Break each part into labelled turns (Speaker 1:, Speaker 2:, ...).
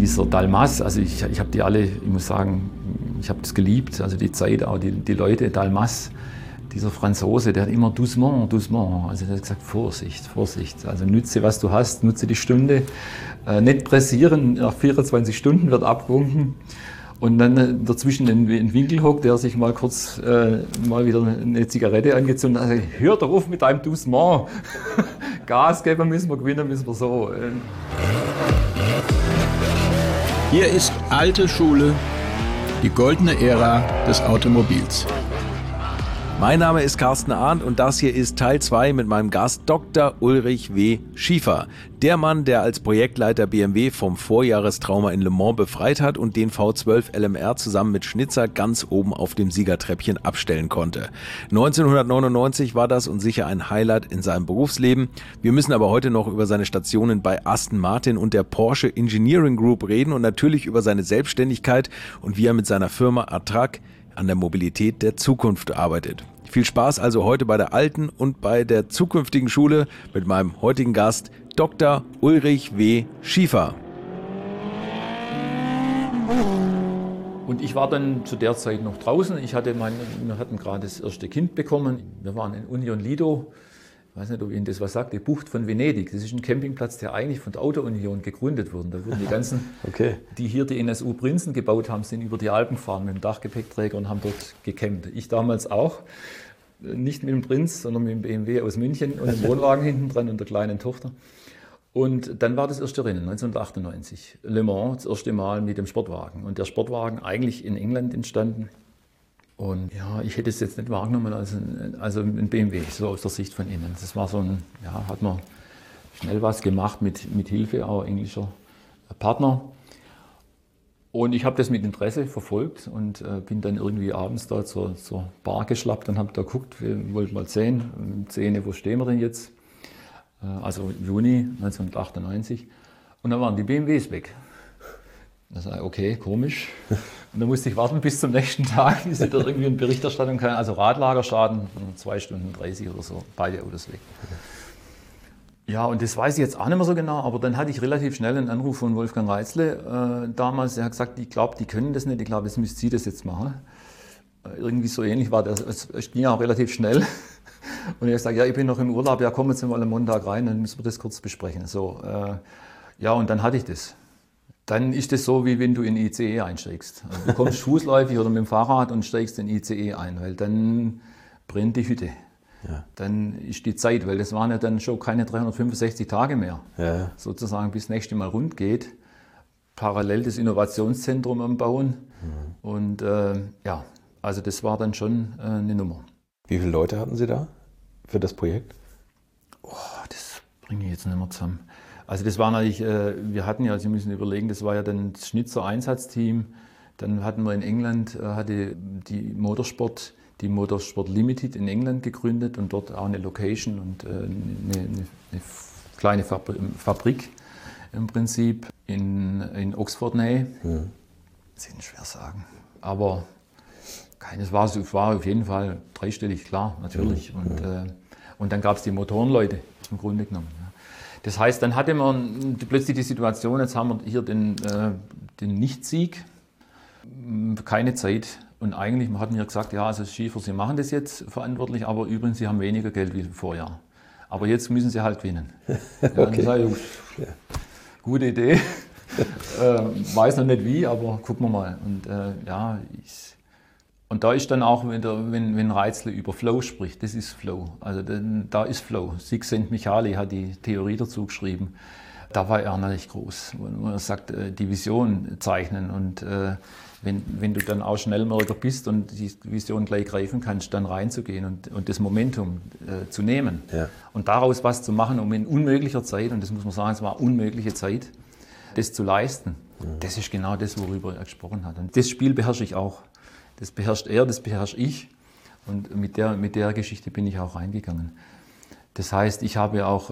Speaker 1: dieser Dalmas, also ich habe die alle, ich muss sagen, ich habe das geliebt, also die Zeit, auch die Leute, Dalmas, dieser Franzose, der hat immer doucement, doucement, also der hat gesagt, Vorsicht, Vorsicht, also nütze, was du hast, nutze die Stunde, nicht pressieren, nach 24 Stunden wird abgewunken und dann dazwischen ein Winkel hockt, der sich mal kurz mal wieder eine Zigarette angezündet hat, also, hör doch auf mit deinem doucement, Gas geben müssen wir, gewinnen müssen wir so.
Speaker 2: Hier ist alte Schule, die goldene Ära des Automobils.
Speaker 3: Mein Name ist Carsten Arndt und das hier ist Teil 2 mit meinem Gast Dr. Ulrich W. Schiefer. Der Mann, der als Projektleiter BMW vom Vorjahrestrauma in Le Mans befreit hat und den V12 LMR zusammen mit Schnitzer ganz oben auf dem Siegertreppchen abstellen konnte. 1999 war das und sicher ein Highlight in seinem Berufsleben. Wir müssen aber heute noch über seine Stationen bei Aston Martin und der Porsche Engineering Group reden und natürlich über seine Selbstständigkeit und wie er mit seiner Firma Attrac an der Mobilität der Zukunft arbeitet. Viel Spaß also heute bei der alten und bei der zukünftigen Schule mit meinem heutigen Gast Dr. Ulrich W. Schiefer.
Speaker 1: Und ich war dann zu der Zeit noch draußen. Wir hatten gerade das erste Kind bekommen. Wir waren in Union Lido. Ich weiß nicht, ob Ihnen das was sagt, die Bucht von Venedig. Das ist ein Campingplatz, der eigentlich von der Auto-Union gegründet wurde. Da wurden die ganzen, die hier die NSU Prinzen gebaut haben, sind über die Alpen gefahren mit dem Dachgepäckträger und haben dort gecampt. Ich damals auch. Nicht mit dem Prinz, sondern mit dem BMW aus München und dem Wohnwagen hinten dran und der kleinen Tochter. Und dann war das erste Rennen, 1998. Le Mans, das erste Mal mit dem Sportwagen. Und der Sportwagen eigentlich in England entstanden. Und ja, ich hätte es jetzt nicht wahrgenommen als ein BMW, so aus der Sicht von innen. Das war so ein, ja, hat man schnell was gemacht mit Hilfe auch englischer Partner. Und ich habe das mit Interesse verfolgt und bin dann irgendwie abends da zur Bar geschlappt und habe da geguckt, wir wollten mal sehen, wo stehen wir denn jetzt? Also Juni 1998. Und dann waren die BMWs weg. Da sage ich, okay, komisch. Und dann musste ich warten bis zum nächsten Tag, bis ich da irgendwie eine Berichterstattung kann. Also Radlagerschaden, 2 Stunden 30 oder so, beide Autos weg. Ja, und das weiß ich jetzt auch nicht mehr so genau, aber dann hatte ich relativ schnell einen Anruf von Wolfgang Reitzle damals. Der hat gesagt, ich glaube, die können das nicht, ich glaube, jetzt müsst Sie das jetzt machen. Irgendwie so ähnlich war das, es ging auch relativ schnell. Und ich habe gesagt, ja, ich bin noch im Urlaub, ja, kommen Sie mal am Montag rein, dann müssen wir das kurz besprechen. So, ja, und dann hatte ich das. Dann ist das so, wie wenn du in den ICE einsteigst. Also du kommst fußläufig oder mit dem Fahrrad und steigst in den ICE ein, weil dann brennt die Hütte. Ja. Dann ist die Zeit, weil das waren ja dann schon keine 365 Tage mehr, ja. Sozusagen bis das nächste Mal rund geht. Parallel das Innovationszentrum am Bauen. Mhm. Und ja, also das war dann schon eine Nummer.
Speaker 3: Wie viele Leute hatten Sie da für das Projekt?
Speaker 1: Oh, das bringe ich jetzt nicht mehr zusammen. Also das war natürlich, wir hatten ja, Sie müssen überlegen, das war ja dann das Schnitzer Einsatzteam. Dann hatten wir in England, hatte die Motorsport Limited in England gegründet und dort auch eine Location und eine kleine Fabrik im Prinzip in Oxford-Nähe. Ja. Das ist schwer sagen. Aber es war auf jeden Fall dreistellig, klar, natürlich. Ja. Und dann gab es die Motorenleute im Grunde genommen. Ja. Das heißt, dann hatte man plötzlich die Situation, jetzt haben wir hier den Nicht-Sieg, keine Zeit. Und eigentlich hat mir gesagt, ja, also Schiefer, Sie machen das jetzt verantwortlich, aber übrigens, Sie haben weniger Geld wie im Vorjahr. Aber jetzt müssen Sie halt gewinnen. Ja, okay. Dann ich, gute Idee. Weiß noch nicht wie, aber gucken wir mal. Und ja, und da ist dann auch, wenn Reitzle über Flow spricht, das ist Flow. Also da ist Flow. Csikszentmihalyi hat die Theorie dazu geschrieben. Da war er natürlich groß. Wo er sagt, die Vision zeichnen und wenn du dann auch Schnellmerker bist und die Vision gleich greifen kannst, dann reinzugehen und das Momentum zu nehmen. Ja. Und daraus was zu machen, um in unmöglicher Zeit, und das muss man sagen, es war unmögliche Zeit, das zu leisten. Ja. Das ist genau das, worüber er gesprochen hat. Und das Spiel beherrsche ich auch. Das beherrscht er, das beherrsche ich. Und mit der Geschichte bin ich auch reingegangen. Das heißt, ich habe auch,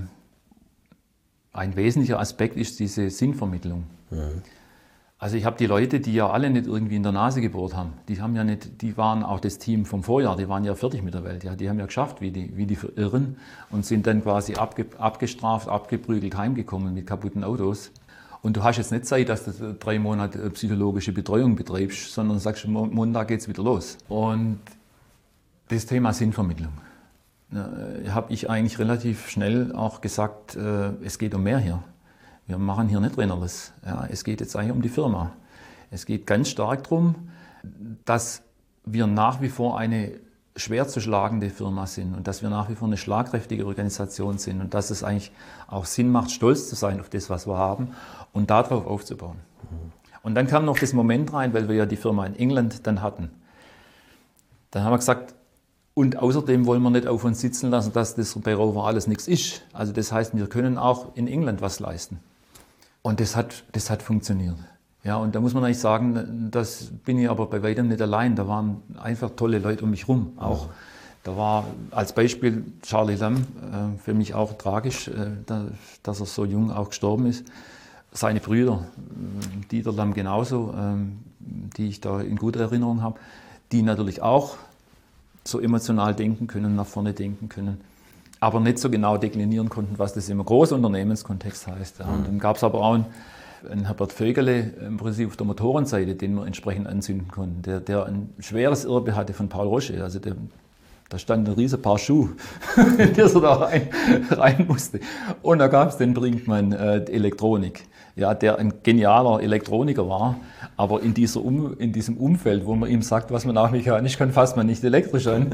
Speaker 1: ein wesentlicher Aspekt ist diese Sinnvermittlung. Ja. Also ich habe die Leute, die ja alle nicht irgendwie in der Nase gebohrt haben, die waren auch das Team vom Vorjahr, die waren ja fertig mit der Welt. Ja, die haben ja geschafft, wie die Irren und sind dann quasi abgestraft, abgeprügelt heimgekommen mit kaputten Autos. Und du hast jetzt nicht Zeit, dass du 3 Monate psychologische Betreuung betreibst, sondern sagst, Montag geht es wieder los. Und das Thema Sinnvermittlung. Habe ich eigentlich relativ schnell auch gesagt, es geht um mehr hier. Wir machen hier nicht Rennerles. Ja, es geht jetzt eigentlich um die Firma. Es geht ganz stark darum, dass wir nach wie vor eine schwer zu schlagende Firma sind und dass wir nach wie vor eine schlagkräftige Organisation sind und dass es eigentlich auch Sinn macht, stolz zu sein auf das, was wir haben und darauf aufzubauen. Und dann kam noch das Moment rein, weil wir ja die Firma in England dann hatten. Dann haben wir gesagt, und außerdem wollen wir nicht auf uns sitzen lassen, dass das bei Rover alles nichts ist. Also das heißt, wir können auch in England was leisten. Und das hat funktioniert. Ja, und da muss man eigentlich sagen, das bin ich aber bei weitem nicht allein. Da waren einfach tolle Leute um mich rum. Auch da war als Beispiel Charlie Lamm, für mich auch tragisch, dass er so jung auch gestorben ist. Seine Brüder, Dieter Lamm genauso, die ich da in guter Erinnerung habe, die natürlich auch so emotional denken können, nach vorne denken können, aber nicht so genau deklinieren konnten, was das im Großunternehmenskontext heißt. Ja. Und dann gab es aber auch einen Herbert Vögele im Prinzip auf der Motorenseite, den wir entsprechend anzünden konnten, der ein schweres Erbe hatte von Paul Roche. Also da stand ein riesen Paar Schuhe, in der er da rein musste. Und da gab es den Brinkmann Elektronik, ja, der ein genialer Elektroniker war, aber in diesem Umfeld, wo man ihm sagt, was man auch mechanisch kann, fasst man nicht elektrisch an.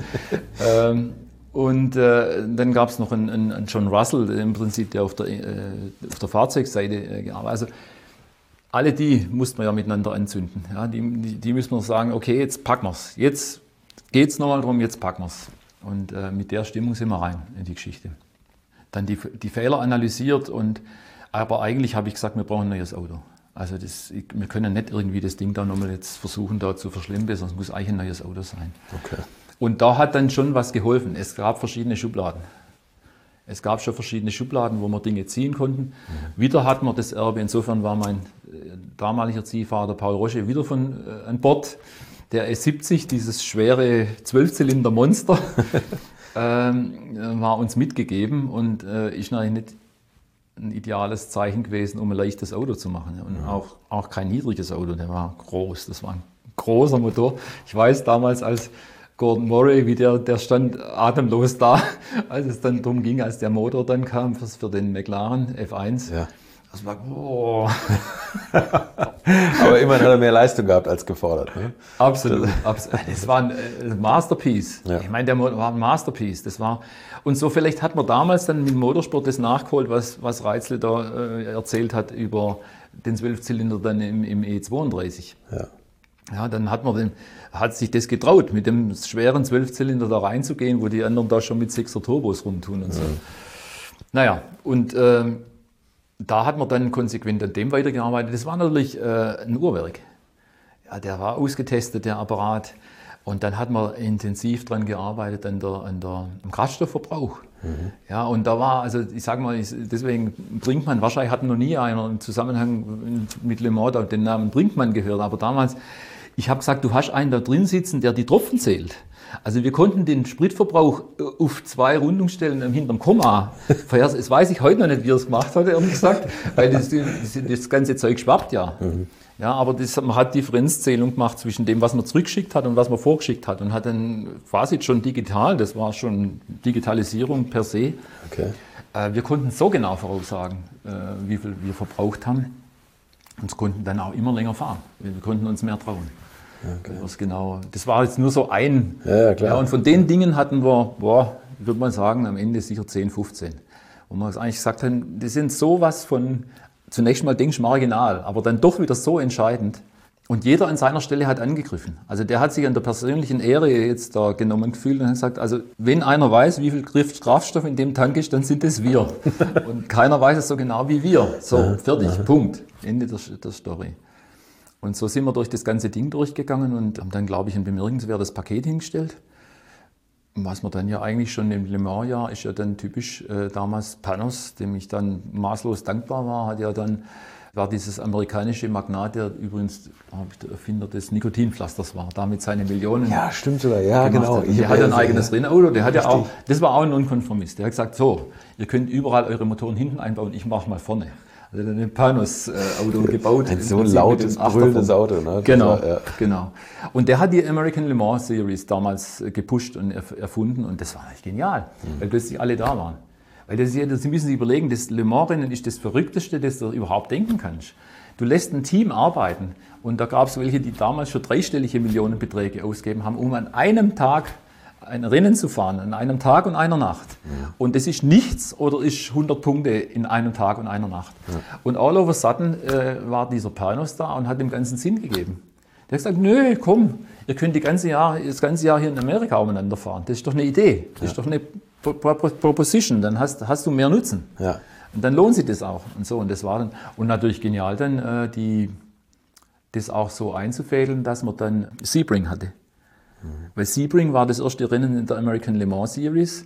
Speaker 1: Und dann gab es noch einen John Russell, im Prinzip, der auf der Fahrzeugseite gearbeitet hat. Also alle die mussten wir ja miteinander anzünden. Ja, die müssen wir sagen, okay, jetzt packen wir es. Jetzt geht es nochmal darum, jetzt packen wir es. Und mit der Stimmung sind wir rein in die Geschichte. Dann die Fehler analysiert, aber eigentlich habe ich gesagt, wir brauchen ein neues Auto. Also wir können nicht irgendwie das Ding da nochmal jetzt versuchen, da zu verschlimmbessern. Es muss eigentlich ein neues Auto sein. Okay. Und da hat dann schon was geholfen. Es gab verschiedene Schubladen. Es gab schon verschiedene Schubladen, wo wir Dinge ziehen konnten. Wieder hatten wir das Erbe. Insofern war mein damaliger Ziehvater Paul Roche wieder an Bord. Der S70, dieses schwere 12-Zylinder-Monster, war uns mitgegeben und ist natürlich nicht ein ideales Zeichen gewesen, um ein leichtes Auto zu machen. Und auch kein niedriges Auto, der war groß. Das war ein großer Motor. Ich weiß damals, als Gordon Murray, wie der stand atemlos da, als es dann darum ging, als der Motor dann kam für den McLaren F1. Ja. Das war, boah.
Speaker 3: Aber immerhin hat er mehr Leistung gehabt als gefordert. Ne?
Speaker 1: Absolut. Das war ein Masterpiece. Ja. Ich meine, der Motor war ein Masterpiece. Und so vielleicht hat man damals dann mit dem Motorsport das nachgeholt, was Reitzle da erzählt hat über den 12-Zylinder dann im E32. Ja. Ja, dann hat sich das getraut, mit dem schweren 12-Zylinder da reinzugehen, wo die anderen da schon mit 6er Turbos rumtun und so. Naja, und da hat man dann konsequent an dem weitergearbeitet. Das war natürlich ein Uhrwerk. Ja, der war ausgetestet, der Apparat. Und dann hat man intensiv dran gearbeitet am Kraftstoffverbrauch. Ja, und da war, also ich sage mal, deswegen Brinkmann, wahrscheinlich hat noch nie einer im Zusammenhang mit Le Mans den Namen Brinkmann gehört, aber damals, ich habe gesagt, du hast einen da drin sitzen, der die Tropfen zählt. Also wir konnten den Spritverbrauch auf 2 Rundungsstellen hinterm Komma verhärten. Das weiß ich heute noch nicht, wie er es gemacht hat, ehrlich gesagt, weil das ganze Zeug schwappt ja. Ja, aber man hat Differenzzählung gemacht zwischen dem, was man zurückgeschickt hat und was man vorgeschickt hat und hat dann quasi schon digital, das war schon Digitalisierung per se. Okay. Wir konnten so genau voraussagen, wie viel wir verbraucht haben und konnten dann auch immer länger fahren. Wir konnten uns mehr trauen. Okay. Das war jetzt nur so ein. Ja, klar. Ja, und von den Dingen hatten wir, würde man sagen, am Ende sicher 10, 15. Wo wir eigentlich gesagt haben, die sind sowas von, zunächst mal denkst du marginal, aber dann doch wieder so entscheidend. Und jeder an seiner Stelle hat angegriffen. Also der hat sich an der persönlichen Ehre jetzt da genommen gefühlt und hat gesagt, also wenn einer weiß, wie viel Kraftstoff in dem Tank ist, dann sind es wir. Und keiner weiß es so genau wie wir. So, fertig, Punkt. Ende der Story. Und so sind wir durch das ganze Ding durchgegangen und haben dann, glaube ich, ein bemerkenswertes Paket hingestellt. Was man dann ja eigentlich schon im Le Mans-Jahr ist ja dann typisch damals Panos, dem ich dann maßlos dankbar war dieses amerikanische Magnat, der übrigens der Erfinder des Nikotinpflasters war, damit seine Millionen.
Speaker 3: Ja, stimmt sogar, ja, genau.
Speaker 1: Der hat ein eigenes Rennauto, der hat ja auch, das war auch ein Nonkonformist. Der hat gesagt, so, ihr könnt überall eure Motoren hinten einbauen, ich mache mal vorne. Also ein Panos-Auto gebaut.
Speaker 3: Ein so lautes, brüllendes Auto. Ne?
Speaker 1: Genau, genau. Und der hat die American Le Mans Series damals gepusht und erfunden und das war echt genial, weil plötzlich alle da waren. Weil Sie müssen sich überlegen, das Le Mans-Rennen ist das Verrückteste, das du überhaupt denken kannst. Du lässt ein Team arbeiten und da gab es welche, die damals schon dreistellige Millionenbeträge ausgegeben haben, um an einem Tag ein Rennen zu fahren, an einem Tag und einer Nacht. Ja. Und das ist nichts oder ist 100 Punkte in einem Tag und einer Nacht. Ja. Und all of a sudden war dieser Panos da und hat dem Ganzen Sinn gegeben. Der hat gesagt, nö, komm, ihr könnt das ganze Jahr hier in Amerika umeinander fahren. Das ist doch eine Idee, das ist doch eine Proposition, dann hast du mehr Nutzen. Ja. Und dann lohnt sich das auch. Und so, und das war dann, und natürlich genial dann, das auch so einzufädeln, dass man dann Sebring hatte. Weil Sebring war das erste Rennen in der American Le Mans Series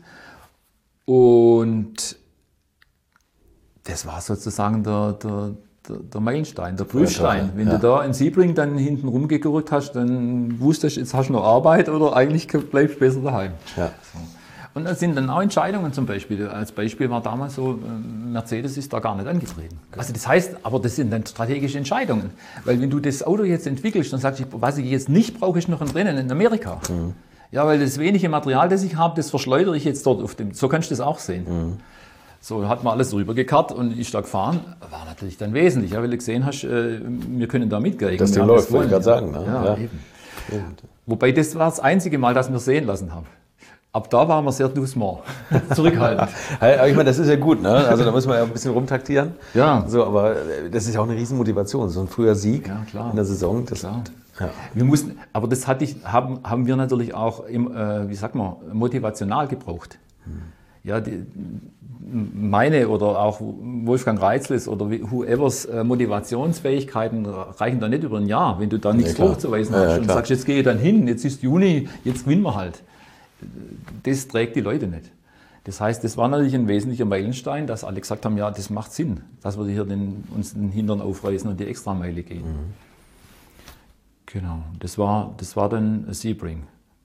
Speaker 1: und das war sozusagen der Meilenstein, der Prüfstein. Wenn du da in Sebring dann hinten rumgerückt hast, dann wusstest du, jetzt hast du noch Arbeit oder eigentlich bleibst du besser daheim. Ja. So. Und das sind dann auch Entscheidungen zum Beispiel. Als Beispiel war damals so, Mercedes ist da gar nicht angetreten. Also das heißt, aber das sind dann strategische Entscheidungen. Weil wenn du das Auto jetzt entwickelst, dann sagst du, was ich jetzt nicht brauche, ist noch ein Rennen in Amerika. Mhm. Ja, weil das wenige Material, das ich habe, das verschleudere ich jetzt dort auf dem. So kannst du das auch sehen. Mhm. So hat man alles rübergekarrt und ist da gefahren. War natürlich dann wesentlich, ja, weil du gesehen hast, wir können da mitgehen.
Speaker 3: Das Ding läuft, wollte ich gerade sagen. Ne?
Speaker 1: Ja, eben. Wobei das war das einzige Mal, dass wir sehen lassen haben. Ab da waren wir sehr doucement, zurückhaltend.
Speaker 3: Aber ich meine, das ist ja gut, ne? Also da muss man ja ein bisschen rumtaktieren.
Speaker 1: Ja.
Speaker 3: So, aber das ist ja auch eine Riesenmotivation. So ein früher Sieg in der Saison. Das
Speaker 1: klar. Ja. Wir mussten, aber das haben wir natürlich auch, motivational gebraucht. Ja, meine oder auch Wolfgang Reitzles oder whoever's Motivationsfähigkeiten reichen da nicht über ein Jahr, wenn du da nichts vorzuweisen hast und sagst, jetzt gehe ich dann hin, jetzt ist Juni, jetzt gewinnen wir halt. Das trägt die Leute nicht. Das heißt, das war natürlich ein wesentlicher Meilenstein, dass alle gesagt haben, ja, das macht Sinn, dass wir hier uns den Hintern aufreißen und die Extrameile gehen. Mhm. Genau, das war dann Sebring.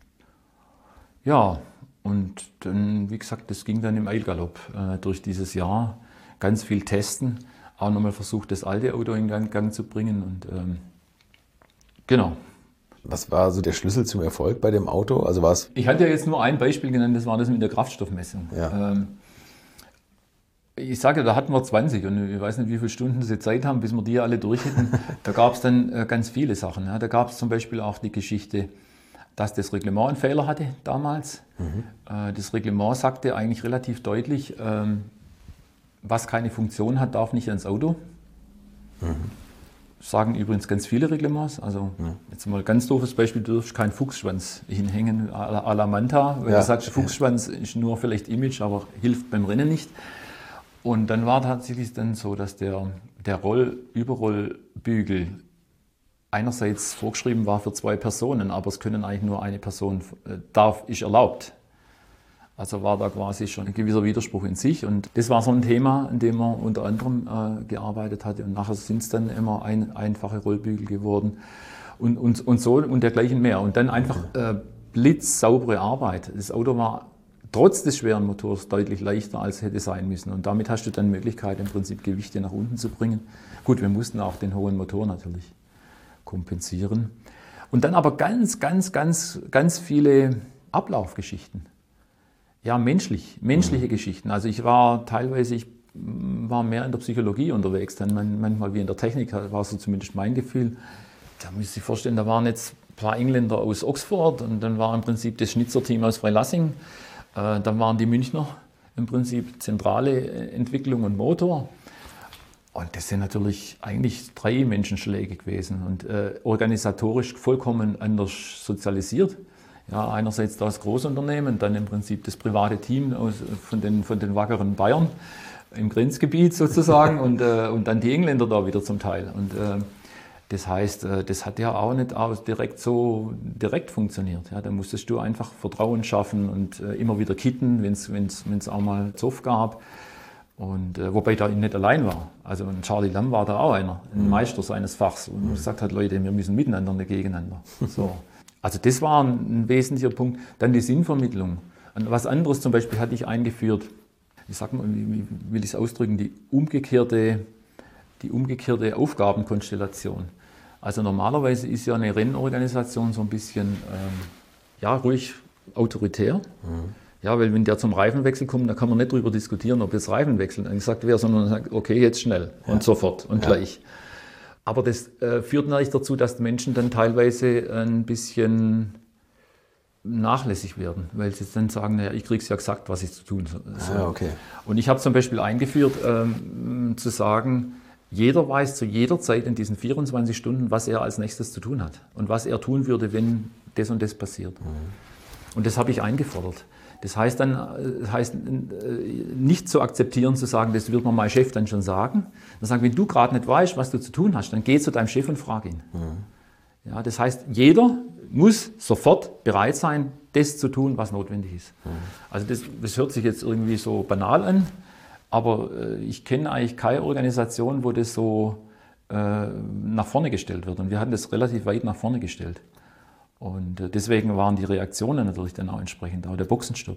Speaker 1: Ja, und dann, wie gesagt, das ging dann im Eilgalopp durch dieses Jahr. Ganz viel testen, auch nochmal versucht, das alte Auto in Gang zu bringen. Und genau.
Speaker 3: Was war so der Schlüssel zum Erfolg bei dem Auto? Also war's
Speaker 1: ich hatte ja jetzt nur ein Beispiel genannt, das war das mit der Kraftstoffmessung. Ja. Ich sage, da hatten wir 20 und ich weiß nicht, wie viele Stunden sie Zeit haben, bis wir die alle durch hätten. Da gab es dann ganz viele Sachen. Ja. Da gab es zum Beispiel auch die Geschichte, dass das Reglement einen Fehler hatte damals. Mhm. Das Reglement sagte eigentlich relativ deutlich, was keine Funktion hat, darf nicht ans Auto. Mhm. Sagen übrigens ganz viele Reglements. Also jetzt mal ein ganz doofes Beispiel, du darfst keinen Fuchsschwanz hinhängen à la Manta. Wenn du sagst, Fuchsschwanz ist nur vielleicht Image, aber hilft beim Rennen nicht. Und dann war tatsächlich dann so, dass der Überrollbügel einerseits vorgeschrieben war für 2 Personen, aber es können eigentlich nur eine Person, ist erlaubt. Also war da quasi schon ein gewisser Widerspruch in sich. Und das war so ein Thema, an dem man unter anderem gearbeitet hatte. Und nachher sind es dann immer einfache Rollbügel geworden und so und dergleichen mehr. Und dann einfach blitzsaubere Arbeit. Das Auto war trotz des schweren Motors deutlich leichter, als es hätte sein müssen. Und damit hast du dann Möglichkeit, im Prinzip Gewichte nach unten zu bringen. Gut, wir mussten auch den hohen Motor natürlich kompensieren. Und dann aber ganz viele Ablaufgeschichten. Ja, menschliche Geschichten. Also ich war mehr in der Psychologie unterwegs, dann manchmal wie in der Technik, war so zumindest mein Gefühl. Da müsst ihr sich vorstellen, da waren jetzt ein paar Engländer aus Oxford und dann war im Prinzip das Schnitzerteam aus Freilassing. Dann waren die Münchner im Prinzip zentrale Entwicklung und Motor. Und das sind natürlich eigentlich 3 Menschenschläge gewesen und organisatorisch vollkommen anders sozialisiert. Ja, einerseits das Großunternehmen, dann im Prinzip das private Team von den wackeren Bayern im Grenzgebiet sozusagen und dann die Engländer da wieder zum Teil. Und das heißt, das hat ja auch nicht direkt funktioniert. Ja, da musstest du einfach Vertrauen schaffen und immer wieder kitten, wenn es auch mal Zoff gab. Und wobei da nicht allein war. Also ein Charlie Lamb war da auch ein Meister seines Fachs und gesagt hat, Leute, wir müssen miteinander, nicht gegeneinander. So. Also das war ein wesentlicher Punkt. Dann die Sinnvermittlung. Und was anderes zum Beispiel hatte ich eingeführt, ich sag mal, wie will ich es ausdrücken, die umgekehrte die umgekehrte Aufgabenkonstellation. Also normalerweise ist ja eine Rennorganisation so ein bisschen ruhig autoritär. Ja, weil wenn der zum Reifenwechsel kommt, dann kann man nicht darüber diskutieren, ob jetzt Reifenwechsel gesagt wäre, sondern sagt, okay, jetzt schnell und sofort und gleich. Aber das führt natürlich dazu, dass die Menschen dann teilweise ein bisschen nachlässig werden, weil sie dann sagen, naja, ich kriege es ja gesagt, was ich zu tun soll.
Speaker 3: Okay.
Speaker 1: Und ich habe zum Beispiel eingeführt, zu sagen, jeder weiß zu jeder Zeit in diesen 24 Stunden, was er als nächstes zu tun hat und was er tun würde, wenn das und das passiert. Und das habe ich eingefordert. Das heißt nicht zu akzeptieren, zu sagen, das wird mir mein Chef dann schon sagen. Dann sagen, wenn du gerade nicht weißt, was du zu tun hast, dann geh zu deinem Chef und frag ihn. Ja, das heißt, jeder muss sofort bereit sein, das zu tun, was notwendig ist. Also das hört sich jetzt irgendwie so banal an, aber ich kenne eigentlich keine Organisation, wo das so nach vorne gestellt wird. Und wir hatten das relativ weit nach vorne gestellt. Und deswegen waren die Reaktionen natürlich dann auch entsprechend, auch der Boxenstopp.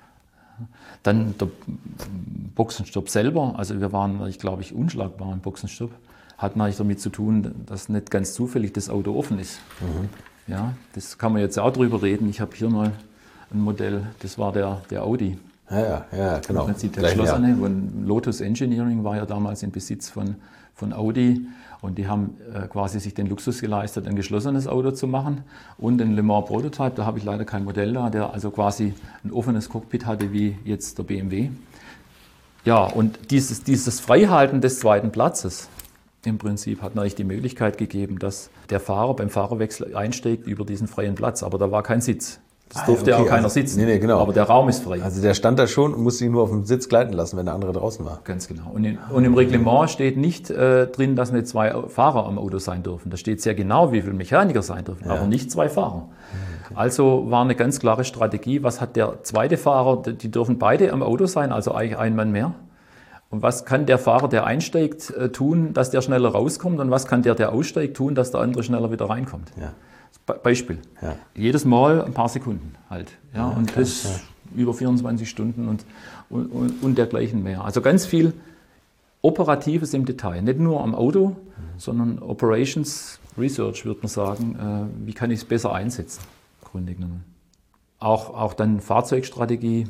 Speaker 1: Dann der Boxenstopp selber, also wir waren, glaube ich, unschlagbar im Boxenstopp, hat natürlich damit zu tun, dass nicht ganz zufällig das Auto offen ist. Ja, das kann man jetzt auch drüber reden. Ich habe hier mal ein Modell, das war der Audi.
Speaker 3: Ja, genau.
Speaker 1: Der geschlossene, Lotus Engineering war ja damals in Besitz von Audi. Und die haben quasi sich den Luxus geleistet, ein geschlossenes Auto zu machen und ein Le Mans Prototype, da habe ich leider kein Modell da, der also quasi ein offenes Cockpit hatte wie jetzt der BMW. Ja, und dieses Freihalten des zweiten Platzes im Prinzip hat natürlich die Möglichkeit gegeben, dass der Fahrer beim Fahrerwechsel einsteigt über diesen freien Platz, aber da war kein Sitz. Das durfte ja auch keiner sitzen,
Speaker 3: nee, genau.
Speaker 1: Aber der Raum ist frei.
Speaker 3: Also der stand da schon und musste sich nur auf dem Sitz gleiten lassen, wenn der andere draußen war.
Speaker 1: Ganz genau. Und im Reglement steht nicht drin, dass nicht 2 Fahrer am Auto sein dürfen. Da steht sehr genau, wie viele Mechaniker sein dürfen, aber nicht 2 Fahrer. Okay. Also war eine ganz klare Strategie, was hat der zweite Fahrer, die dürfen beide am Auto sein, also eigentlich ein Mann mehr. Und was kann der Fahrer, der einsteigt, tun, dass der schneller rauskommt und was kann der aussteigt, tun, dass der andere schneller wieder reinkommt. Ja. Beispiel. Ja. Jedes Mal ein paar Sekunden halt. Ja, und klar, das über 24 Stunden und dergleichen mehr. Also ganz viel Operatives im Detail. Nicht nur am Auto, sondern Operations Research, würde man sagen. Wie kann ich es besser einsetzen? Im Grunde genommen. Auch dann Fahrzeugstrategie.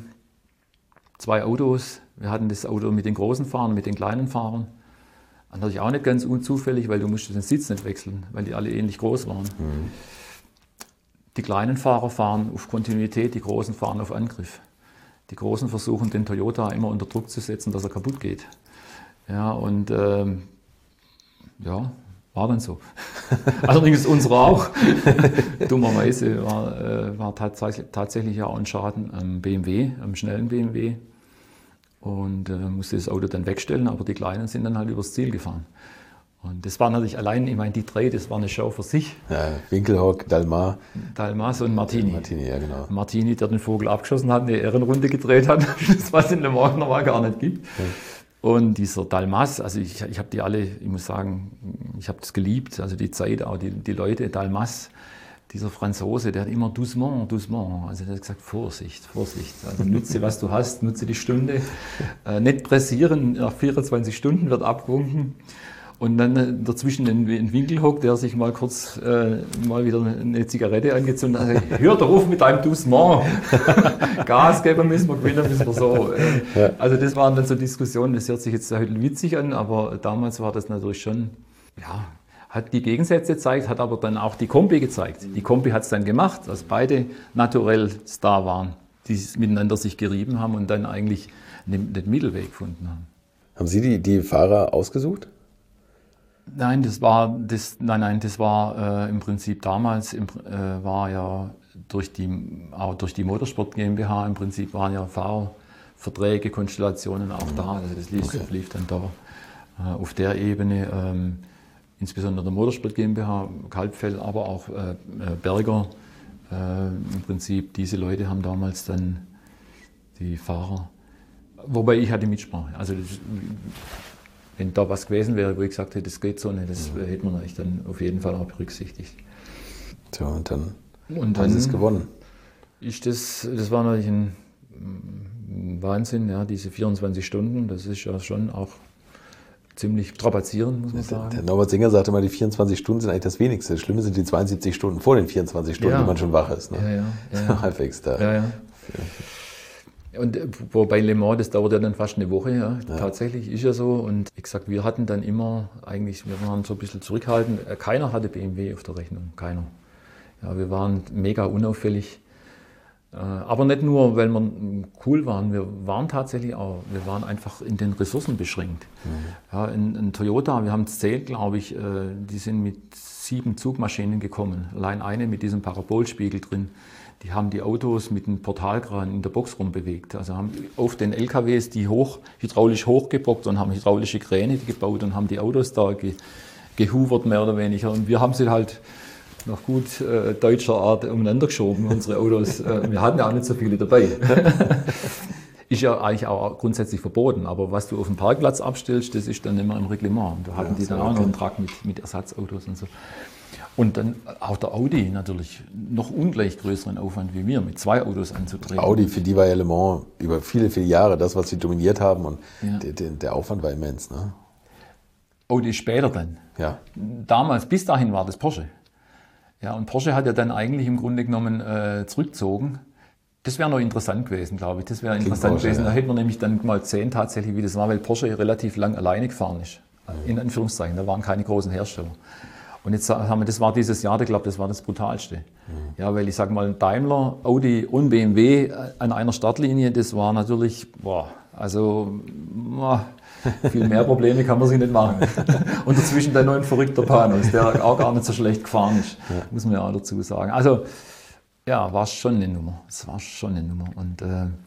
Speaker 1: 2 Autos. Wir hatten das Auto mit den großen Fahrern, mit den kleinen Fahrern. Natürlich auch nicht ganz unzufällig, weil du musst den Sitz nicht wechseln, weil die alle ähnlich groß waren. Die kleinen Fahrer fahren auf Kontinuität, die großen fahren auf Angriff. Die Großen versuchen, den Toyota immer unter Druck zu setzen, dass er kaputt geht. Ja, und war dann so. Allerdings unserer auch. Dummerweise war tatsächlich ja auch ein Schaden am BMW, am schnellen BMW. Und musste das Auto dann wegstellen, aber die Kleinen sind dann halt übers Ziel gefahren. Und das war natürlich allein, ich meine, die 3, das war eine Show für sich. Ja,
Speaker 3: Winkelhock, Dalmar.
Speaker 1: Dalmas und Martini.
Speaker 3: Martini, ja genau.
Speaker 1: Martini, der den Vogel abgeschossen hat, eine Ehrenrunde gedreht hat, das was in Le Mans normal gar nicht gibt. Ja. Und dieser Dalmas, also ich habe die alle, ich muss sagen, ich habe das geliebt, also die Zeit, auch die Leute, Dalmas, dieser Franzose, der hat immer doucement, doucement, also der hat gesagt, Vorsicht, also nutze, was du hast, nutze die Stunde, nicht pressieren, nach 24 Stunden wird abgewunken und dann dazwischen ein Winkelhock, der sich mal kurz mal wieder eine Zigarette angezündet hat, hör doch auf mit deinem doucement, Gas geben müssen wir, gewinnen müssen wir so. Also das waren dann so Diskussionen, das hört sich jetzt heute witzig an, aber damals war das natürlich schon, ja, hat die Gegensätze gezeigt, hat aber dann auch die Kombi gezeigt. Die Kombi hat es dann gemacht, dass beide naturell Star waren, die miteinander sich gerieben haben und dann eigentlich den Mittelweg gefunden haben.
Speaker 3: Haben Sie die Fahrer ausgesucht?
Speaker 1: Nein, das war im Prinzip damals, war ja durch die Motorsport GmbH im Prinzip waren ja Fahrerverträge, Konstellationen auch da. Also das lief dann da auf der Ebene. Insbesondere der Motorsport GmbH, Kalbfell, aber auch Berger. Im Prinzip, diese Leute haben damals dann die Fahrer, wobei ich hatte Mitsprache. Also wenn da was gewesen wäre, wo ich gesagt hätte, das geht so nicht, das hätte man eigentlich dann auf jeden Fall auch berücksichtigt.
Speaker 3: So, und dann haben Sie es gewonnen.
Speaker 1: Das war natürlich ein Wahnsinn, ja, diese 24 Stunden, das ist ja schon auch ziemlich strapazierend, muss man sagen.
Speaker 3: Der Norbert Singer sagte mal, die 24 Stunden sind eigentlich das Wenigste. Das Schlimme sind die 72 Stunden vor den 24 Stunden, die man schon wach ist. Ne?
Speaker 1: Ja.
Speaker 3: Halbwegs da.
Speaker 1: Ja. Und bei Le Mans, das dauert ja dann fast eine Woche, ja. Tatsächlich ist ja so. Und wie gesagt, wir hatten dann immer, eigentlich, wir waren so ein bisschen zurückhaltend, keiner hatte BMW auf der Rechnung, keiner. Ja, wir waren mega unauffällig. Aber nicht nur, weil wir cool waren, wir waren tatsächlich auch, wir waren einfach in den Ressourcen beschränkt. Ja, in Toyota, wir haben es zählt, glaube ich, die sind mit 7 Zugmaschinen gekommen, allein eine mit diesem Parabolspiegel drin. Die haben die Autos mit einem Portalkran in der Box rumbewegt. Also haben auf den LKWs die hydraulisch hochgebockt und haben hydraulische Kräne gebaut und haben die Autos da gehuvert, mehr oder weniger. Und wir haben sie halt nach gut deutscher Art umeinander geschoben, unsere Autos. Wir hatten ja auch nicht so viele dabei. Ist ja eigentlich auch grundsätzlich verboten, aber was du auf dem Parkplatz abstellst, das ist dann immer im Reglement. Da hatten die dann auch noch einen Truck mit Ersatzautos und so. Und dann auch der Audi natürlich noch ungleich größeren Aufwand wie wir, mit 2 Autos anzutreten.
Speaker 3: Audi, für die war ja Le Mans über viele, viele Jahre das, was sie dominiert haben, und der Aufwand war immens. Ne?
Speaker 1: Audi später dann.
Speaker 3: Ja.
Speaker 1: Damals, bis dahin war das Porsche. Ja, und Porsche hat ja dann eigentlich im Grunde genommen zurückgezogen. Das wäre noch interessant gewesen, glaube ich. Das wäre interessant gewesen. Da hätten wir nämlich dann mal gesehen, tatsächlich, wie das war, weil Porsche relativ lang alleine gefahren ist. In Anführungszeichen, da waren keine großen Hersteller. Und jetzt haben wir, das war dieses Jahr, ich glaube, das war das Brutalste. Ja, weil ich sage mal, Daimler, Audi und BMW an einer Startlinie, das war natürlich, viel mehr Probleme kann man sich nicht machen. Und dazwischen dann noch ein verrückter Panos, der auch gar nicht so schlecht gefahren ist, muss man ja auch dazu sagen. Also, ja, war schon eine Nummer. Es war schon eine Nummer. Und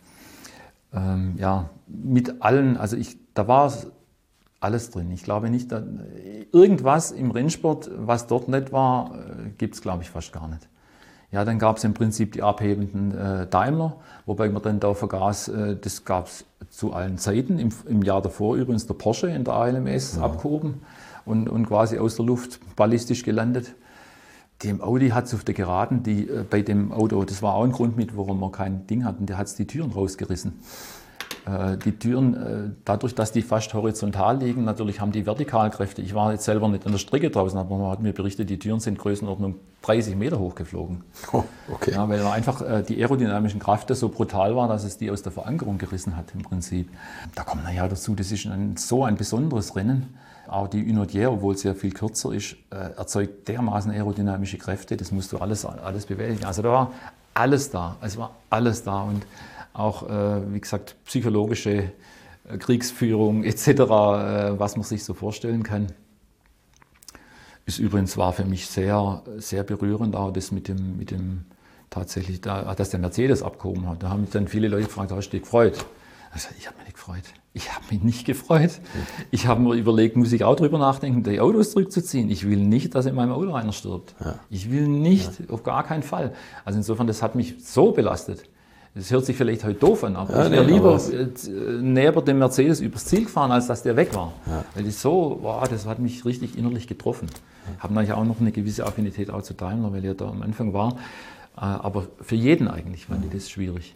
Speaker 1: mit allen, also da war alles drin. Ich glaube nicht, irgendwas im Rennsport, was dort nicht war, gibt es, glaube ich, fast gar nicht. Ja, dann gab es im Prinzip die abhebenden Daimler, wobei man dann da vergaß, das gab es zu allen Zeiten. Im Jahr davor übrigens der Porsche in der ALMS abgehoben und quasi aus der Luft ballistisch gelandet. Dem Audi hat es auf der Geraden, bei dem Auto, das war auch ein Grund mit, warum wir kein Ding hatten, der hat die Türen rausgerissen. Die Türen, dadurch, dass die fast horizontal liegen, natürlich haben die Vertikalkräfte. Ich war jetzt selber nicht an der Strecke draußen, aber man hat mir berichtet, die Türen sind Größenordnung 30 Meter hoch geflogen. Oh, okay. Ja, weil einfach die aerodynamischen Kräfte so brutal war, dass es die aus der Verankerung gerissen hat im Prinzip. Da kommt dazu, das ist so ein besonderes Rennen. Auch die Unodier, obwohl es ja viel kürzer ist, erzeugt dermaßen aerodynamische Kräfte, das musst du alles bewältigen. Also da war alles da, es war alles da und auch, wie gesagt, psychologische Kriegsführung etc., was man sich so vorstellen kann. Ist übrigens war für mich sehr, sehr berührend, auch das mit dem tatsächlich, dass der Mercedes abgehoben hat. Da haben mich dann viele Leute gefragt, hast du dich gefreut? Ich habe mich nicht gefreut. Ich habe mich nicht gefreut. Ich habe mir überlegt, muss ich auch drüber nachdenken, die Autos zurückzuziehen. Ich will nicht, dass in meinem Auto einer stirbt. Ja. Ich will nicht, auf gar keinen Fall. Also insofern, das hat mich so belastet. Das hört sich vielleicht heute doof an, aber ich wäre lieber näher dem Mercedes übers Ziel gefahren, als dass der weg war. Ja. Weil das hat mich richtig innerlich getroffen. Ich habe natürlich auch noch eine gewisse Affinität auch zu Daimler, weil er da am Anfang war. Aber für jeden eigentlich fand ich das schwierig.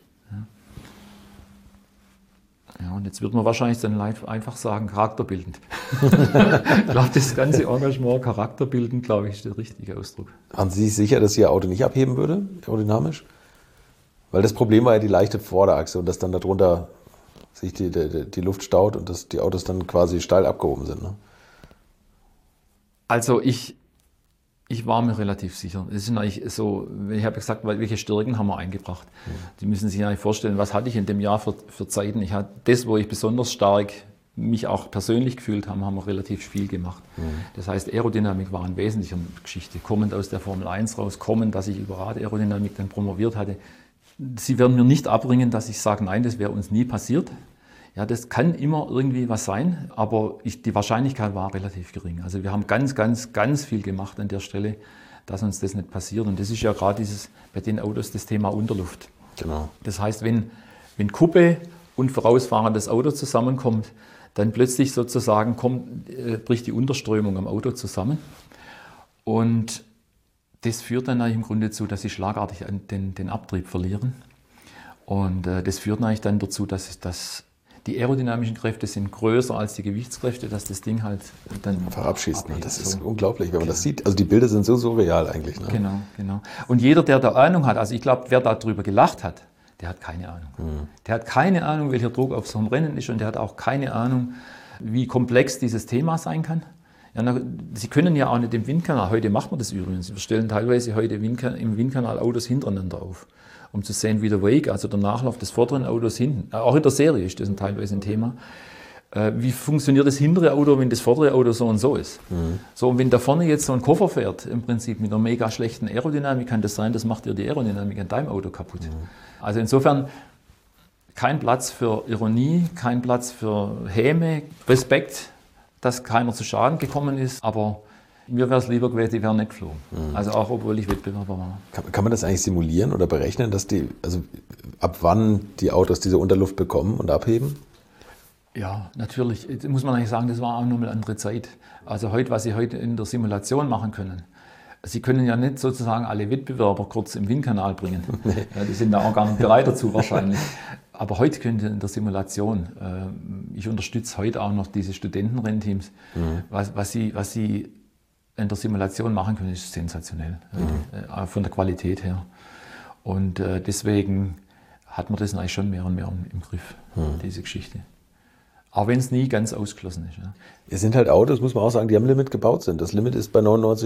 Speaker 1: Ja, und jetzt wird man wahrscheinlich dann einfach sagen, charakterbildend. Ich glaube, das ganze Engagement charakterbildend, glaube ich, ist der richtige Ausdruck.
Speaker 3: Waren Sie sich sicher, dass Ihr Auto nicht abheben würde, aerodynamisch? Weil das Problem war ja die leichte Vorderachse und dass dann darunter sich die Luft staut und dass die Autos dann quasi steil abgehoben sind. Ne?
Speaker 1: Also ich war mir relativ sicher. Es ist eigentlich so, ich habe gesagt, welche Stärken haben wir eingebracht. Die müssen sich eigentlich vorstellen, was hatte ich in dem Jahr für Zeiten. Ich hatte das, wo ich besonders stark mich auch persönlich gefühlt habe, haben wir relativ viel gemacht. Das heißt, Aerodynamik war eine wesentliche Geschichte. Kommend aus der Formel 1 raus, kommend, dass ich über Radaerodynamik dann promoviert hatte. Sie werden mir nicht abbringen, dass ich sage, nein, das wäre uns nie passiert. Ja, das kann immer irgendwie was sein, aber die Wahrscheinlichkeit war relativ gering. Also wir haben ganz, ganz, ganz viel gemacht an der Stelle, dass uns das nicht passiert. Und das ist ja gerade bei den Autos das Thema Unterluft.
Speaker 3: Genau.
Speaker 1: Das heißt, wenn Kuppe und vorausfahrendes Auto zusammenkommt, dann plötzlich sozusagen bricht die Unterströmung am Auto zusammen. Und das führt dann im Grunde dazu, dass sie schlagartig den Abtrieb verlieren. Und das führt eigentlich dann dazu, dass die aerodynamischen Kräfte sind größer als die Gewichtskräfte, dass das Ding halt dann
Speaker 4: einfach abschießt. Ne? Das ist
Speaker 1: so
Speaker 4: unglaublich, wenn man das sieht. Also die Bilder sind so surreal eigentlich. Ne?
Speaker 1: Genau. Und jeder, der da Ahnung hat, also ich glaube, wer darüber gelacht hat, der hat keine Ahnung. Der hat keine Ahnung, welcher Druck auf so einem Rennen ist und der hat auch keine Ahnung, wie komplex dieses Thema sein kann. Ja, Sie können ja auch nicht im Windkanal, heute macht man das übrigens, wir stellen teilweise heute im Windkanal Autos hintereinander auf, um zu sehen, wie der Wake, also der Nachlauf des vorderen Autos hinten, auch in der Serie ist das teilweise ein Thema. Wie funktioniert das hintere Auto, wenn das vordere Auto so und so ist? So, und wenn da vorne jetzt so ein Koffer fährt, im Prinzip mit einer mega schlechten Aerodynamik, kann das sein, das macht dir die Aerodynamik an deinem Auto kaputt. Also insofern kein Platz für Ironie, kein Platz für Häme, Respekt, dass keiner zu Schaden gekommen ist, aber mir wäre es lieber gewesen, die wären nicht geflogen. Also auch, obwohl ich Wettbewerber war.
Speaker 4: Kann man das eigentlich simulieren oder berechnen, dass also ab wann die Autos diese Unterluft bekommen und abheben?
Speaker 1: Ja, natürlich. Jetzt muss man eigentlich sagen, das war auch nochmal eine andere Zeit. Also heute, was Sie heute in der Simulation machen können. Sie können ja nicht sozusagen alle Wettbewerber kurz im Windkanal bringen. Nee. Ja, die sind da auch gar nicht bereit dazu wahrscheinlich. Aber heute können Sie in der Simulation, ich unterstütze heute auch noch diese Studentenrennteams, was sie in der Simulation machen können, ist sensationell, von der Qualität her. Und deswegen hat man das eigentlich schon mehr und mehr im Griff, diese Geschichte. Auch wenn es nie ganz ausgeschlossen ist. Ja.
Speaker 4: Es sind halt Autos, muss man auch sagen, die am Limit gebaut sind. Das Limit ist bei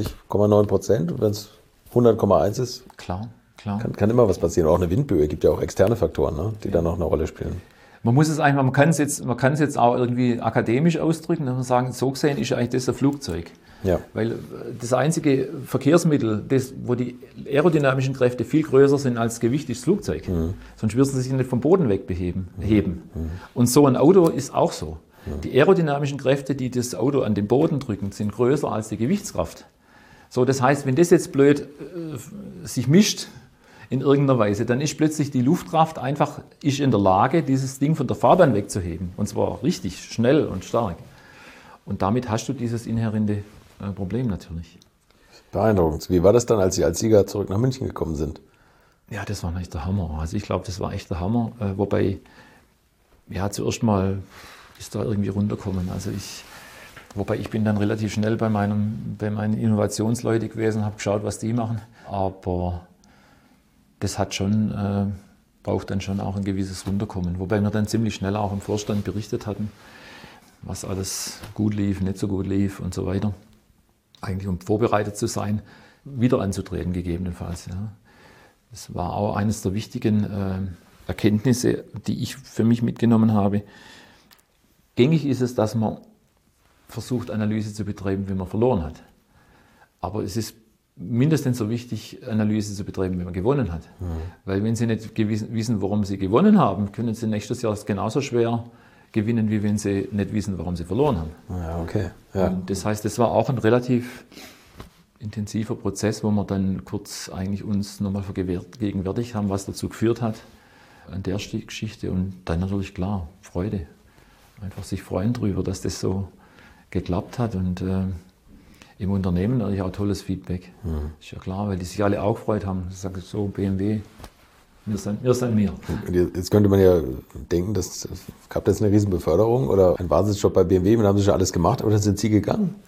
Speaker 4: 99,9% und wenn es 100,1 ist,
Speaker 1: klar.
Speaker 4: Kann immer was passieren. Auch eine Windböe, gibt ja auch externe Faktoren, ne, die da noch eine Rolle spielen.
Speaker 1: Man muss es einfach, man kann es jetzt auch irgendwie akademisch ausdrücken, dass man sagen, so gesehen ist eigentlich das ein Flugzeug.
Speaker 4: Ja. Weil
Speaker 1: das einzige Verkehrsmittel, wo die aerodynamischen Kräfte viel größer sind als Gewicht, ist das Flugzeug. Sonst würden sie sich nicht vom Boden wegheben. Und so ein Auto ist auch so. Die aerodynamischen Kräfte, die das Auto an den Boden drücken, sind größer als die Gewichtskraft. So, das heißt, wenn das jetzt blöd sich mischt in irgendeiner Weise, dann ist plötzlich die Luftkraft einfach in der Lage, dieses Ding von der Fahrbahn wegzuheben. Und zwar richtig schnell und stark. Und damit hast du dieses inhärente Problem natürlich.
Speaker 4: Beeindruckend. Wie war das dann, als Sie als Sieger zurück nach München gekommen sind?
Speaker 1: Ja, das war echt der Hammer. Also ich glaube, das war echt der Hammer. Wobei, ja, zuerst mal ist da irgendwie runtergekommen. Also wobei ich bin dann relativ schnell bei meinen Innovationsleuten gewesen, habe geschaut, was die machen. Aber das hat schon, braucht dann schon auch ein gewisses Runterkommen. Wobei wir dann ziemlich schnell auch im Vorstand berichtet hatten, was alles gut lief, nicht so gut lief und so weiter. Eigentlich um vorbereitet zu sein, wieder anzutreten gegebenenfalls. Ja. Das war auch eines der wichtigen Erkenntnisse, die ich für mich mitgenommen habe. Gängig ist es, dass man versucht, Analyse zu betreiben, wenn man verloren hat. Aber es ist mindestens so wichtig, Analyse zu betreiben, wenn man gewonnen hat. Weil wenn Sie nicht wissen, warum Sie gewonnen haben, können Sie nächstes Jahr genauso schwer gewinnen, wie wenn Sie nicht wissen, warum Sie verloren haben.
Speaker 4: Ja, okay. Ja.
Speaker 1: Und das heißt, das war auch ein relativ intensiver Prozess, wo wir dann kurz eigentlich uns nochmal vergegenwärtigt haben, was dazu geführt hat an der Geschichte. Und dann natürlich klar, Freude. Einfach sich freuen darüber, dass das so geklappt hat. Und im Unternehmen natürlich auch tolles Feedback. Ist ja klar, weil die sich alle auch gefreut haben. Ich sage so, BMW, wir sind wir.
Speaker 4: Jetzt könnte man ja denken, das gab jetzt eine Riesenbeförderung oder ein Wahnsinnsjob bei BMW, und haben Sie schon alles gemacht, aber dann sind Sie gegangen?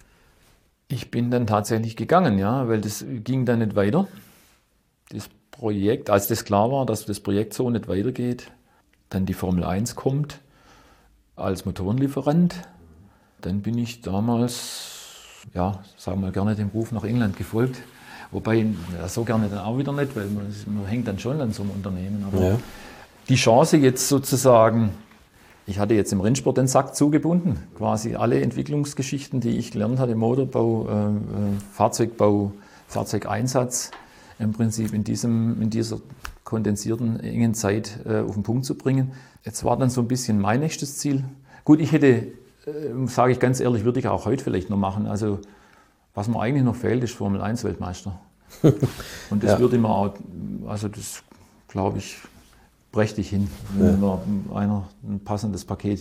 Speaker 1: Ich bin dann tatsächlich gegangen, ja, weil das ging dann nicht weiter. Das Projekt, als das klar war, dass das Projekt so nicht weitergeht, dann die Formel 1 kommt als Motorenlieferant, dann bin ich damals, ja, sagen wir mal gerne dem Ruf nach England gefolgt. Wobei, so gerne dann auch wieder nicht, weil man hängt dann schon an so einem Unternehmen. Aber ja. Die Chance jetzt sozusagen, ich hatte jetzt im Rennsport den Sack zugebunden, quasi alle Entwicklungsgeschichten, die ich gelernt hatte, Motorbau, Fahrzeugbau, Fahrzeugeinsatz, im Prinzip in dieser kondensierten, engen Zeit auf den Punkt zu bringen. Jetzt war dann so ein bisschen mein nächstes Ziel. Gut, ich hätte, sage ich ganz ehrlich, würde ich auch heute vielleicht noch machen. Also was mir eigentlich noch fehlt, ist Formel 1 Weltmeister. Und das würde mir auch, also das glaube ich, prächtig hin, wenn einer ein passendes Paket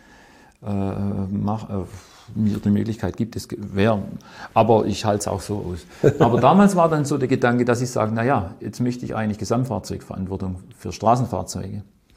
Speaker 1: mir die Möglichkeit gibt, das wäre, aber ich halte es auch so aus. Aber damals war dann so der Gedanke, dass ich sage, naja, jetzt möchte ich eigentlich Gesamtfahrzeugverantwortung für Straßenfahrzeuge.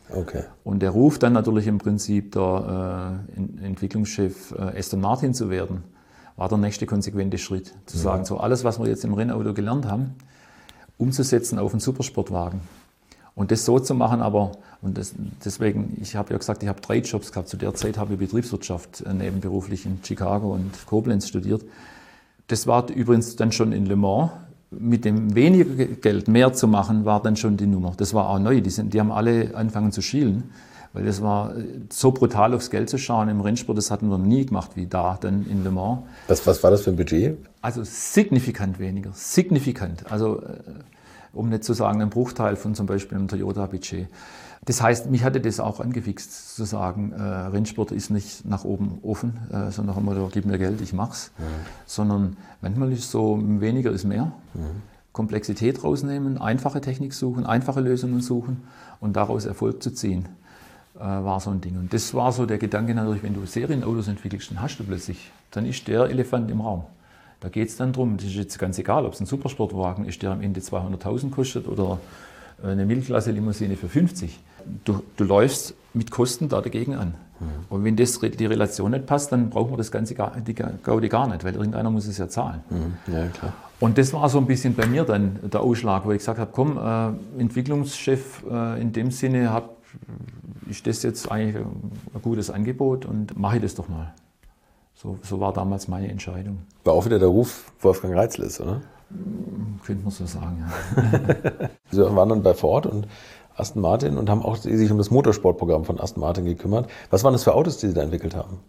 Speaker 4: Okay.
Speaker 1: Und der Ruf dann natürlich im Prinzip der Entwicklungschef Aston Martin zu werden, war der nächste konsequente Schritt. Zu sagen, so alles, was wir jetzt im Rennauto gelernt haben, umzusetzen auf einen Supersportwagen. Und das so zu machen, aber, deswegen, ich habe ja gesagt, ich habe 3 Jobs gehabt. Zu der Zeit habe ich Betriebswirtschaft nebenberuflich in Chicago und Koblenz studiert. Das war übrigens dann schon in Le Mans. Mit dem weniger Geld mehr zu machen, war dann schon die Nummer. Das war auch neu. Die haben alle angefangen zu schielen, weil das war so brutal aufs Geld zu schauen im Rennsport. Das hatten wir nie gemacht wie da dann in Le Mans.
Speaker 4: Was war das für ein Budget?
Speaker 1: Also signifikant weniger, signifikant. Also um nicht zu sagen ein Bruchteil von zum Beispiel einem Toyota-Budget. Das heißt, mich hatte das auch angefixt zu sagen, Rennsport ist nicht nach oben offen, so nach dem Motto, gib mir Geld, ich mach's, sondern manchmal ist so, weniger ist mehr. Komplexität rausnehmen, einfache Technik suchen, einfache Lösungen suchen und daraus Erfolg zu ziehen, war so ein Ding. Und das war so der Gedanke natürlich, wenn du Serienautos entwickelst, dann hast du plötzlich, dann ist der Elefant im Raum. Da geht es dann darum, das ist jetzt ganz egal, ob es ein Supersportwagen ist, der am Ende 200.000 kostet oder eine Mittelklasse-Limousine für 50. Du läufst mit Kosten da dagegen an. Und wenn das die Relation nicht passt, dann brauchen wir das Ganze Gaudi gar nicht, weil irgendeiner muss es ja zahlen.
Speaker 4: Ja, klar.
Speaker 1: Und das war so ein bisschen bei mir dann der Ausschlag, wo ich gesagt habe, komm, Entwicklungschef in dem Sinne, ist das jetzt eigentlich ein gutes Angebot und mache ich das doch mal. So war damals meine Entscheidung.
Speaker 4: War auch wieder der Ruf Wolfgang Reitzles, oder?
Speaker 1: Könnte man so sagen, ja.
Speaker 4: Sie waren dann bei Ford und Aston Martin und haben auch sich um das Motorsportprogramm von Aston Martin gekümmert. Was waren das für Autos, die Sie da entwickelt haben?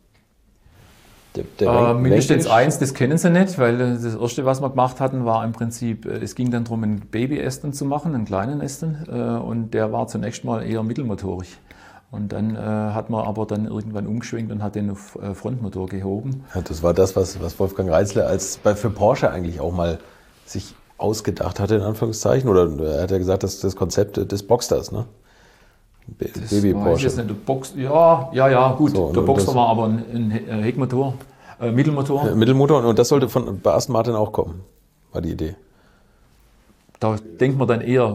Speaker 1: Mindestens eins, das kennen Sie nicht, weil das Erste, was wir gemacht hatten, war im Prinzip, es ging dann darum, einen Baby-Aston zu machen, einen kleinen Aston, und der war zunächst mal eher mittelmotorig. Und dann hat man aber dann irgendwann umgeschwenkt und hat den auf Frontmotor gehoben.
Speaker 4: Ja, das war das, was Wolfgang Reitzle für Porsche eigentlich auch mal sich ausgedacht hatte, in Anführungszeichen. Oder er hat ja gesagt, das Konzept des Boxsters, ne? Baby Porsche.
Speaker 1: Jetzt nicht, ja, gut. So, der Boxster war aber ein Heckmotor, Mittelmotor.
Speaker 4: Mittelmotor, und das sollte bei Aston Martin auch kommen, war die Idee.
Speaker 1: Da denkt man dann eher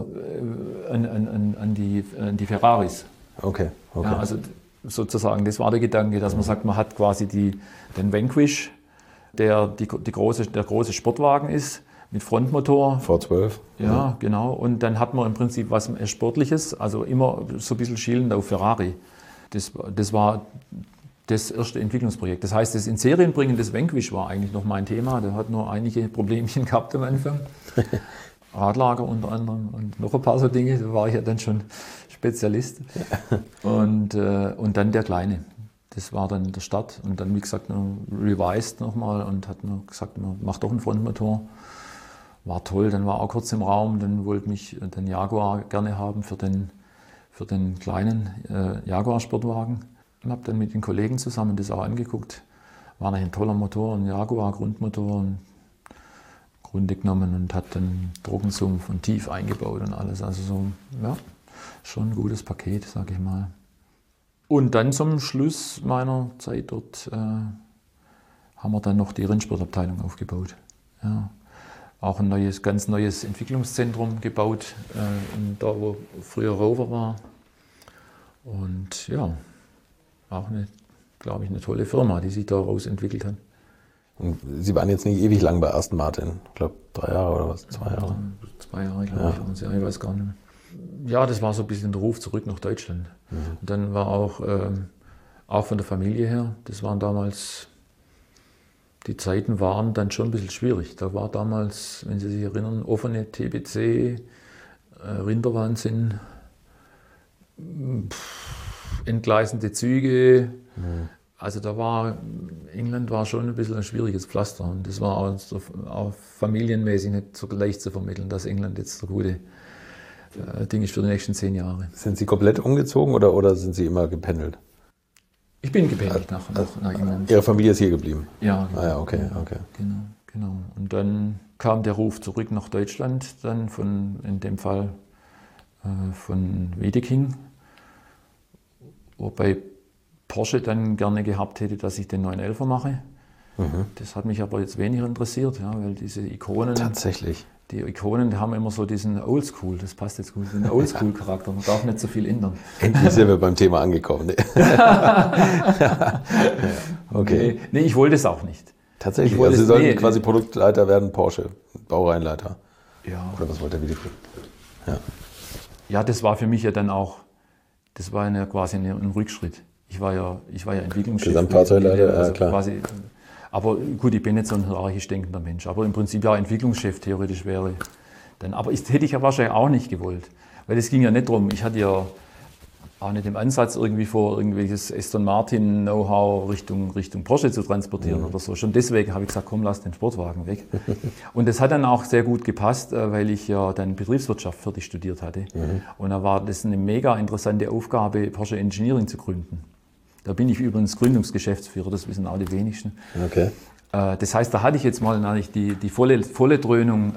Speaker 1: an die Ferraris.
Speaker 4: Okay.
Speaker 1: Ja, also sozusagen, das war der Gedanke, dass man sagt, man hat quasi den Vanquish, der große Sportwagen ist, mit Frontmotor.
Speaker 4: V12.
Speaker 1: Ja, genau. Und dann hat man im Prinzip was Sportliches, also immer so ein bisschen schielend auf Ferrari. Das war das erste Entwicklungsprojekt. Das heißt, das in Serien bringen des Vanquish war eigentlich noch mein Thema. Der hat nur einige Problemchen gehabt am Anfang. Radlager unter anderem und noch ein paar so Dinge, da war ich ja dann schon Spezialist. Und dann der Kleine. Das war dann der Start. Und dann, wie gesagt, noch revised nochmal und hat noch gesagt, man macht doch einen Frontmotor. War toll, dann war auch kurz im Raum, dann wollte mich den Jaguar gerne haben für den kleinen Jaguar-Sportwagen. Und habe dann mit den Kollegen zusammen das auch angeguckt. War eigentlich ein toller Motor, ein Jaguar-Grundmotor. Grunde genommen und hat dann Trockensumpf und tief eingebaut und alles. Also so, ja, schon ein gutes Paket, sage ich mal. Und dann zum Schluss meiner Zeit dort haben wir dann noch die Rennsportabteilung aufgebaut. Ja. Auch ein ganz neues Entwicklungszentrum gebaut, da wo früher Rover war. Und ja, auch glaube ich, eine tolle Firma, die sich daraus entwickelt hat.
Speaker 4: Und Sie waren jetzt nicht ewig lang bei Aston Martin, ich glaube 3 Jahre oder was, 2 Jahre?
Speaker 1: 2 Jahre, glaube ich, ich weiß gar nicht mehr. Ja, das war so ein bisschen der Ruf zurück nach Deutschland. Und dann war auch von der Familie her, das waren damals, die Zeiten waren dann schon ein bisschen schwierig. Da war damals, wenn Sie sich erinnern, offene TBC, Rinderwahnsinn, entgleisende Züge. Also England war schon ein bisschen ein schwieriges Pflaster und das war auch familienmäßig nicht so leicht zu vermitteln, dass England jetzt so gute Ding ist für die nächsten 10 Jahre.
Speaker 4: Sind Sie komplett umgezogen oder sind Sie immer gependelt?
Speaker 1: Ich bin gependelt nach England.
Speaker 4: Ihre Familie ist hier geblieben?
Speaker 1: Ja.
Speaker 4: Genau. Ah ja, okay.
Speaker 1: Genau. Und dann kam der Ruf zurück nach Deutschland, dann in dem Fall von Wiedeking, wobei Porsche dann gerne gehabt hätte, dass ich den 911er mache. Das hat mich aber jetzt weniger interessiert, ja, weil diese Ikonen...
Speaker 4: Tatsächlich?
Speaker 1: die Ikonen, die haben immer so diesen Oldschool, das passt jetzt gut, den Oldschool-Charakter. Man darf nicht so viel ändern.
Speaker 4: Endlich sind wir beim Thema angekommen.
Speaker 1: Okay. Nee, ich wollte es auch nicht.
Speaker 4: Tatsächlich, also Sie sollten quasi Produktleiter werden, Porsche, Baureihenleiter.
Speaker 1: Ja.
Speaker 4: Oder was wollte er wieder?
Speaker 1: Ja, das war für mich ja dann auch, das war ja quasi ein Rückschritt. Ich war ja Entwicklungschef.
Speaker 4: Gesamtfahrzeugleiter,
Speaker 1: also
Speaker 4: klar.
Speaker 1: Quasi, aber gut, ich bin nicht so ein hierarchisch denkender Mensch. Aber im Prinzip ja Entwicklungschef theoretisch wäre dann. Aber das hätte ich ja wahrscheinlich auch nicht gewollt. Weil es ging ja nicht darum, ich hatte ja auch nicht im Ansatz irgendwie vor, irgendwelches Aston Martin Know-how Richtung Porsche zu transportieren oder so. Schon deswegen habe ich gesagt, komm, lass den Sportwagen weg. Und das hat dann auch sehr gut gepasst, weil ich ja dann Betriebswirtschaft fertig studiert hatte. Und da war das eine mega interessante Aufgabe, Porsche Engineering zu gründen. Da bin ich übrigens Gründungsgeschäftsführer, das wissen auch die wenigsten.
Speaker 4: Okay.
Speaker 1: Das heißt, da hatte ich jetzt mal eigentlich die volle Dröhnung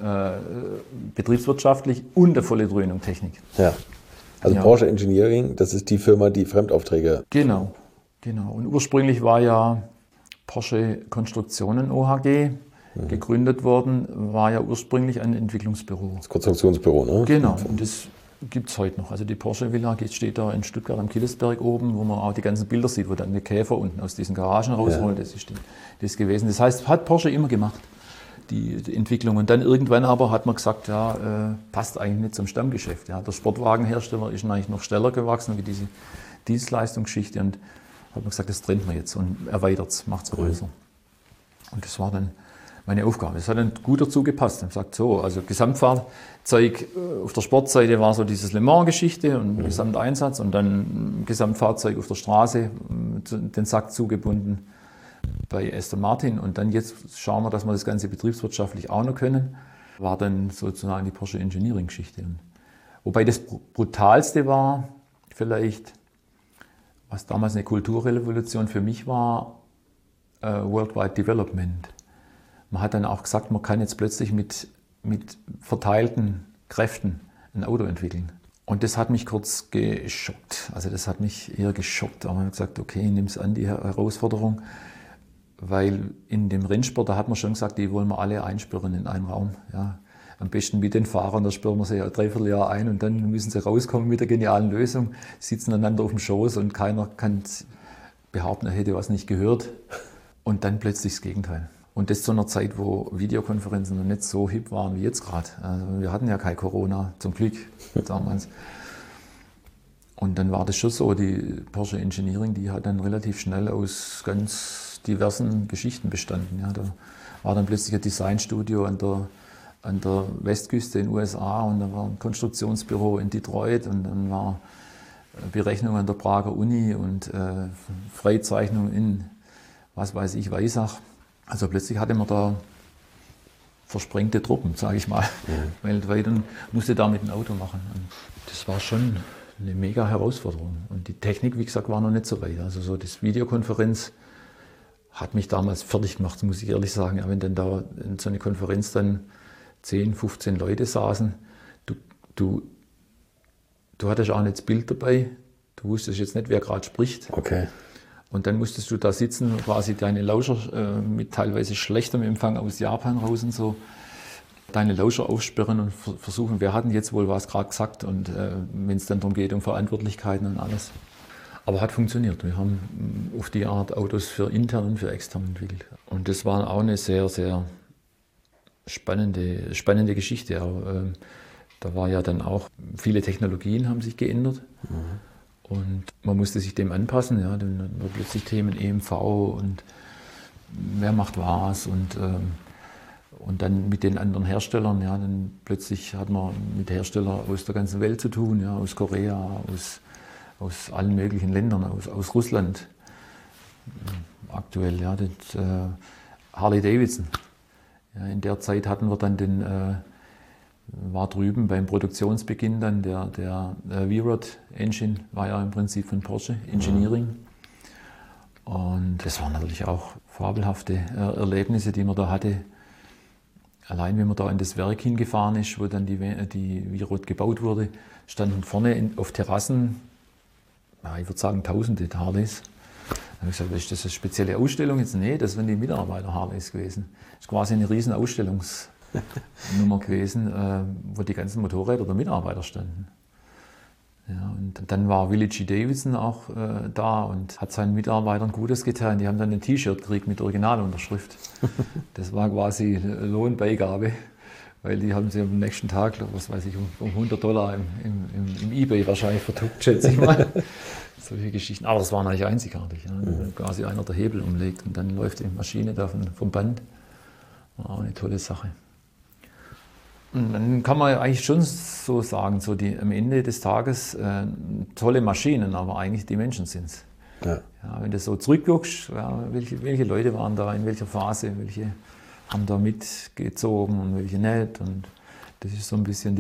Speaker 1: betriebswirtschaftlich und eine volle Dröhnung Technik.
Speaker 4: Ja. Also Porsche Engineering, das ist die Firma, die Fremdaufträge.
Speaker 1: Genau. Und ursprünglich war ja Porsche Konstruktionen OHG gegründet worden, war ja ursprünglich ein Entwicklungsbüro.
Speaker 4: Das Konstruktionsbüro, ne?
Speaker 1: Genau, und das gibt es heute noch. Also die Porsche Villa steht da in Stuttgart am Killesberg oben, wo man auch die ganzen Bilder sieht, wo dann der Käfer unten aus diesen Garagen rausholt. Das ist das gewesen. Das heißt, hat Porsche immer gemacht, die Entwicklung. Und dann irgendwann aber hat man gesagt, ja, passt eigentlich nicht zum Stammgeschäft. Ja. Der Sportwagenhersteller ist eigentlich noch schneller gewachsen wie diese Dienstleistungsgeschichte. Und hat man gesagt, das trennt man jetzt und erweitert es, macht es größer. Und das war dann meine Aufgabe. Das hat dann gut dazu gepasst. Ich habe gesagt, so, also Gesamtfahrzeug auf der Sportseite war so dieses Le Mans-Geschichte und Gesamteinsatz und dann Gesamtfahrzeug auf der Straße, den Sack zugebunden bei Aston Martin. Und dann jetzt schauen wir, dass wir das Ganze betriebswirtschaftlich auch noch können. War dann sozusagen die Porsche Engineering-Geschichte. Wobei das Brutalste war vielleicht, was damals eine Kulturrevolution für mich war, Worldwide Development. Man hat dann auch gesagt, man kann jetzt plötzlich mit verteilten Kräften ein Auto entwickeln. Und das hat mich kurz geschockt. Also das hat mich eher geschockt. Aber man hat gesagt, okay, nimm es an, die Herausforderung. Weil in dem Rennsport, da hat man schon gesagt, die wollen wir alle einsperren in einen Raum. Ja. Am besten mit den Fahrern, da sperren wir sie ja 3/4 Jahr ein und dann müssen sie rauskommen mit der genialen Lösung, sitzen einander auf dem Schoß und keiner kann behaupten, er hätte was nicht gehört. Und dann plötzlich das Gegenteil. Und das zu einer Zeit, wo Videokonferenzen noch nicht so hip waren wie jetzt gerade. Also wir hatten ja kein Corona, zum Glück damals. Und dann war das schon so, die Porsche Engineering, die hat dann relativ schnell aus ganz diversen Geschichten bestanden. Ja, da war dann plötzlich ein Designstudio an der Westküste in den USA und da war ein Konstruktionsbüro in Detroit und dann war Berechnung an der Prager Uni und Freizeichnung in, was weiß ich, Weissach. Also plötzlich hatte man da versprengte Truppen, sage ich mal, weltweit und musste damit ein Auto machen. Und das war schon eine mega Herausforderung. Und die Technik, wie gesagt, war noch nicht so weit. Also so das Videokonferenz hat mich damals fertig gemacht, muss ich ehrlich sagen. Ja, wenn dann da in so eine Konferenz dann 10, 15 Leute saßen, du hattest auch nicht das Bild dabei, du wusstest jetzt nicht, wer gerade spricht.
Speaker 4: Okay.
Speaker 1: Und dann musstest du da sitzen, quasi deine Lauscher mit teilweise schlechtem Empfang aus Japan raus und so, deine Lauscher aufsperren und versuchen, wer hat denn jetzt wohl was gerade gesagt und wenn es dann darum geht, um Verantwortlichkeiten und alles. Aber hat funktioniert. Wir haben auf die Art Autos für intern und für extern entwickelt. Und das war auch eine sehr, sehr spannende Geschichte. Aber, da war ja dann auch, viele Technologien haben sich geändert. Und man musste sich dem anpassen, ja, dann waren plötzlich Themen EMV und wer macht was und dann mit den anderen Herstellern, ja, dann plötzlich hat man mit Herstellern aus der ganzen Welt zu tun, ja, aus Korea, aus allen möglichen Ländern, aus Russland aktuell, ja, das, Harley Davidson. Ja, in der Zeit hatten wir dann war drüben beim Produktionsbeginn dann der V-Rod Engine, war ja im Prinzip von Porsche Engineering. Und das waren natürlich auch fabelhafte Erlebnisse, die man da hatte. Allein wenn man da in das Werk hingefahren ist, wo dann die V-Rod gebaut wurde, standen vorne auf Terrassen, ja, ich würde sagen Tausende Harleys. Da habe ich gesagt, ist das eine spezielle Ausstellung jetzt? Nee, das sind die Mitarbeiter Harleys gewesen. Das ist quasi eine riesen Ausstellungshalle Nummer gewesen, wo die ganzen Motorräder der Mitarbeiter standen. Ja, und dann war Willie G. Davidson auch da und hat seinen Mitarbeitern Gutes getan. Die haben dann ein T-Shirt gekriegt mit Originalunterschrift. Das war quasi Lohnbeigabe, weil die haben sie am nächsten Tag, was weiß ich, um $100 im eBay wahrscheinlich vertuckt, schätze ich mal. Solche Geschichten. Aber das war natürlich einzigartig. Ja. Quasi einer der Hebel umlegt und dann läuft die Maschine da vom Band. War auch eine tolle Sache. Und dann kann man eigentlich schon so sagen, so am Ende des Tages tolle Maschinen, aber eigentlich die Menschen sind es. Ja. Ja, wenn du so zurückguckst, ja, welche Leute waren da, in welcher Phase, welche haben da mitgezogen und welche nicht. Und das ist so ein bisschen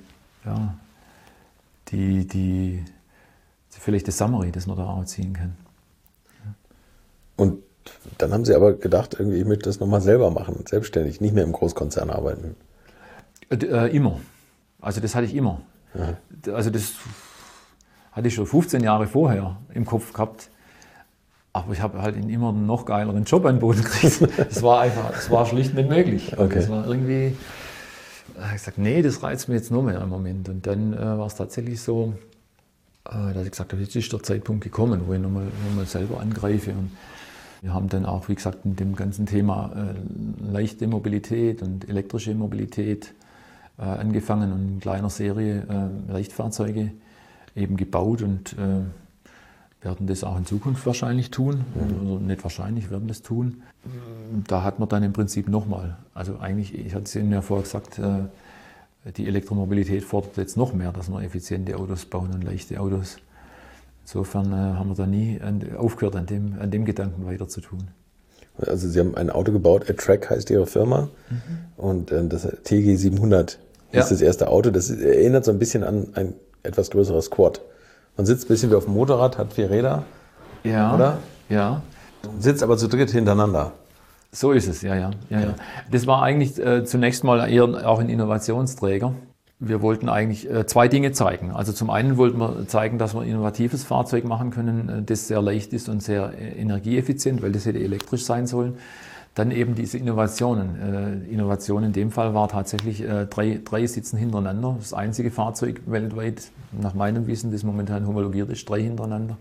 Speaker 1: vielleicht das Summary, das man da auch ziehen kann. Ja.
Speaker 4: Und dann haben Sie aber gedacht, irgendwie, ich möchte das nochmal selber machen, selbstständig, nicht mehr im Großkonzern arbeiten.
Speaker 1: Immer. Also das hatte ich immer. Ja. Also das hatte ich schon 15 Jahre vorher im Kopf gehabt. Aber ich habe halt immer einen noch geileren Job angeboten gekriegt. Das war schlicht nicht möglich. Okay. Das war irgendwie, ich habe gesagt, nee, das reizt mich jetzt noch mehr im Moment. Und dann war es tatsächlich so, dass ich gesagt habe, jetzt ist der Zeitpunkt gekommen, wo ich nochmal selber angreife. Und wir haben dann auch, wie gesagt, mit dem ganzen Thema leichte Mobilität und elektrische Mobilität angefangen und in kleiner Serie Leichtfahrzeuge eben gebaut und werden das auch in Zukunft wahrscheinlich tun, oder nicht wahrscheinlich, werden das tun. Da hat man dann im Prinzip nochmal, also eigentlich, ich hatte es Ihnen ja vorher gesagt, die Elektromobilität fordert jetzt noch mehr, dass wir effiziente Autos bauen und leichte Autos. Insofern haben wir da nie aufgehört, an dem Gedanken weiter zu tun.
Speaker 4: Also Sie haben ein Auto gebaut, A-Track heißt Ihre Firma, und das TG 700 ist das erste Auto. Das erinnert so ein bisschen an ein etwas größeres Quad. Man sitzt ein bisschen wie auf dem Motorrad, hat 4 Räder, oder?
Speaker 1: Ja.
Speaker 4: Sitzt aber zu dritt hintereinander.
Speaker 1: So ist es, ja. Das war eigentlich zunächst mal eher auch ein Innovationsträger. Wir wollten eigentlich 2 Dinge zeigen. Also zum einen wollten wir zeigen, dass wir ein innovatives Fahrzeug machen können, das sehr leicht ist und sehr energieeffizient, weil das hätte elektrisch sein sollen. Dann eben diese Innovationen. Innovation in dem Fall war tatsächlich 3 sitzen hintereinander. Das einzige Fahrzeug weltweit, nach meinem Wissen, das momentan homologiert ist, 3 hintereinander.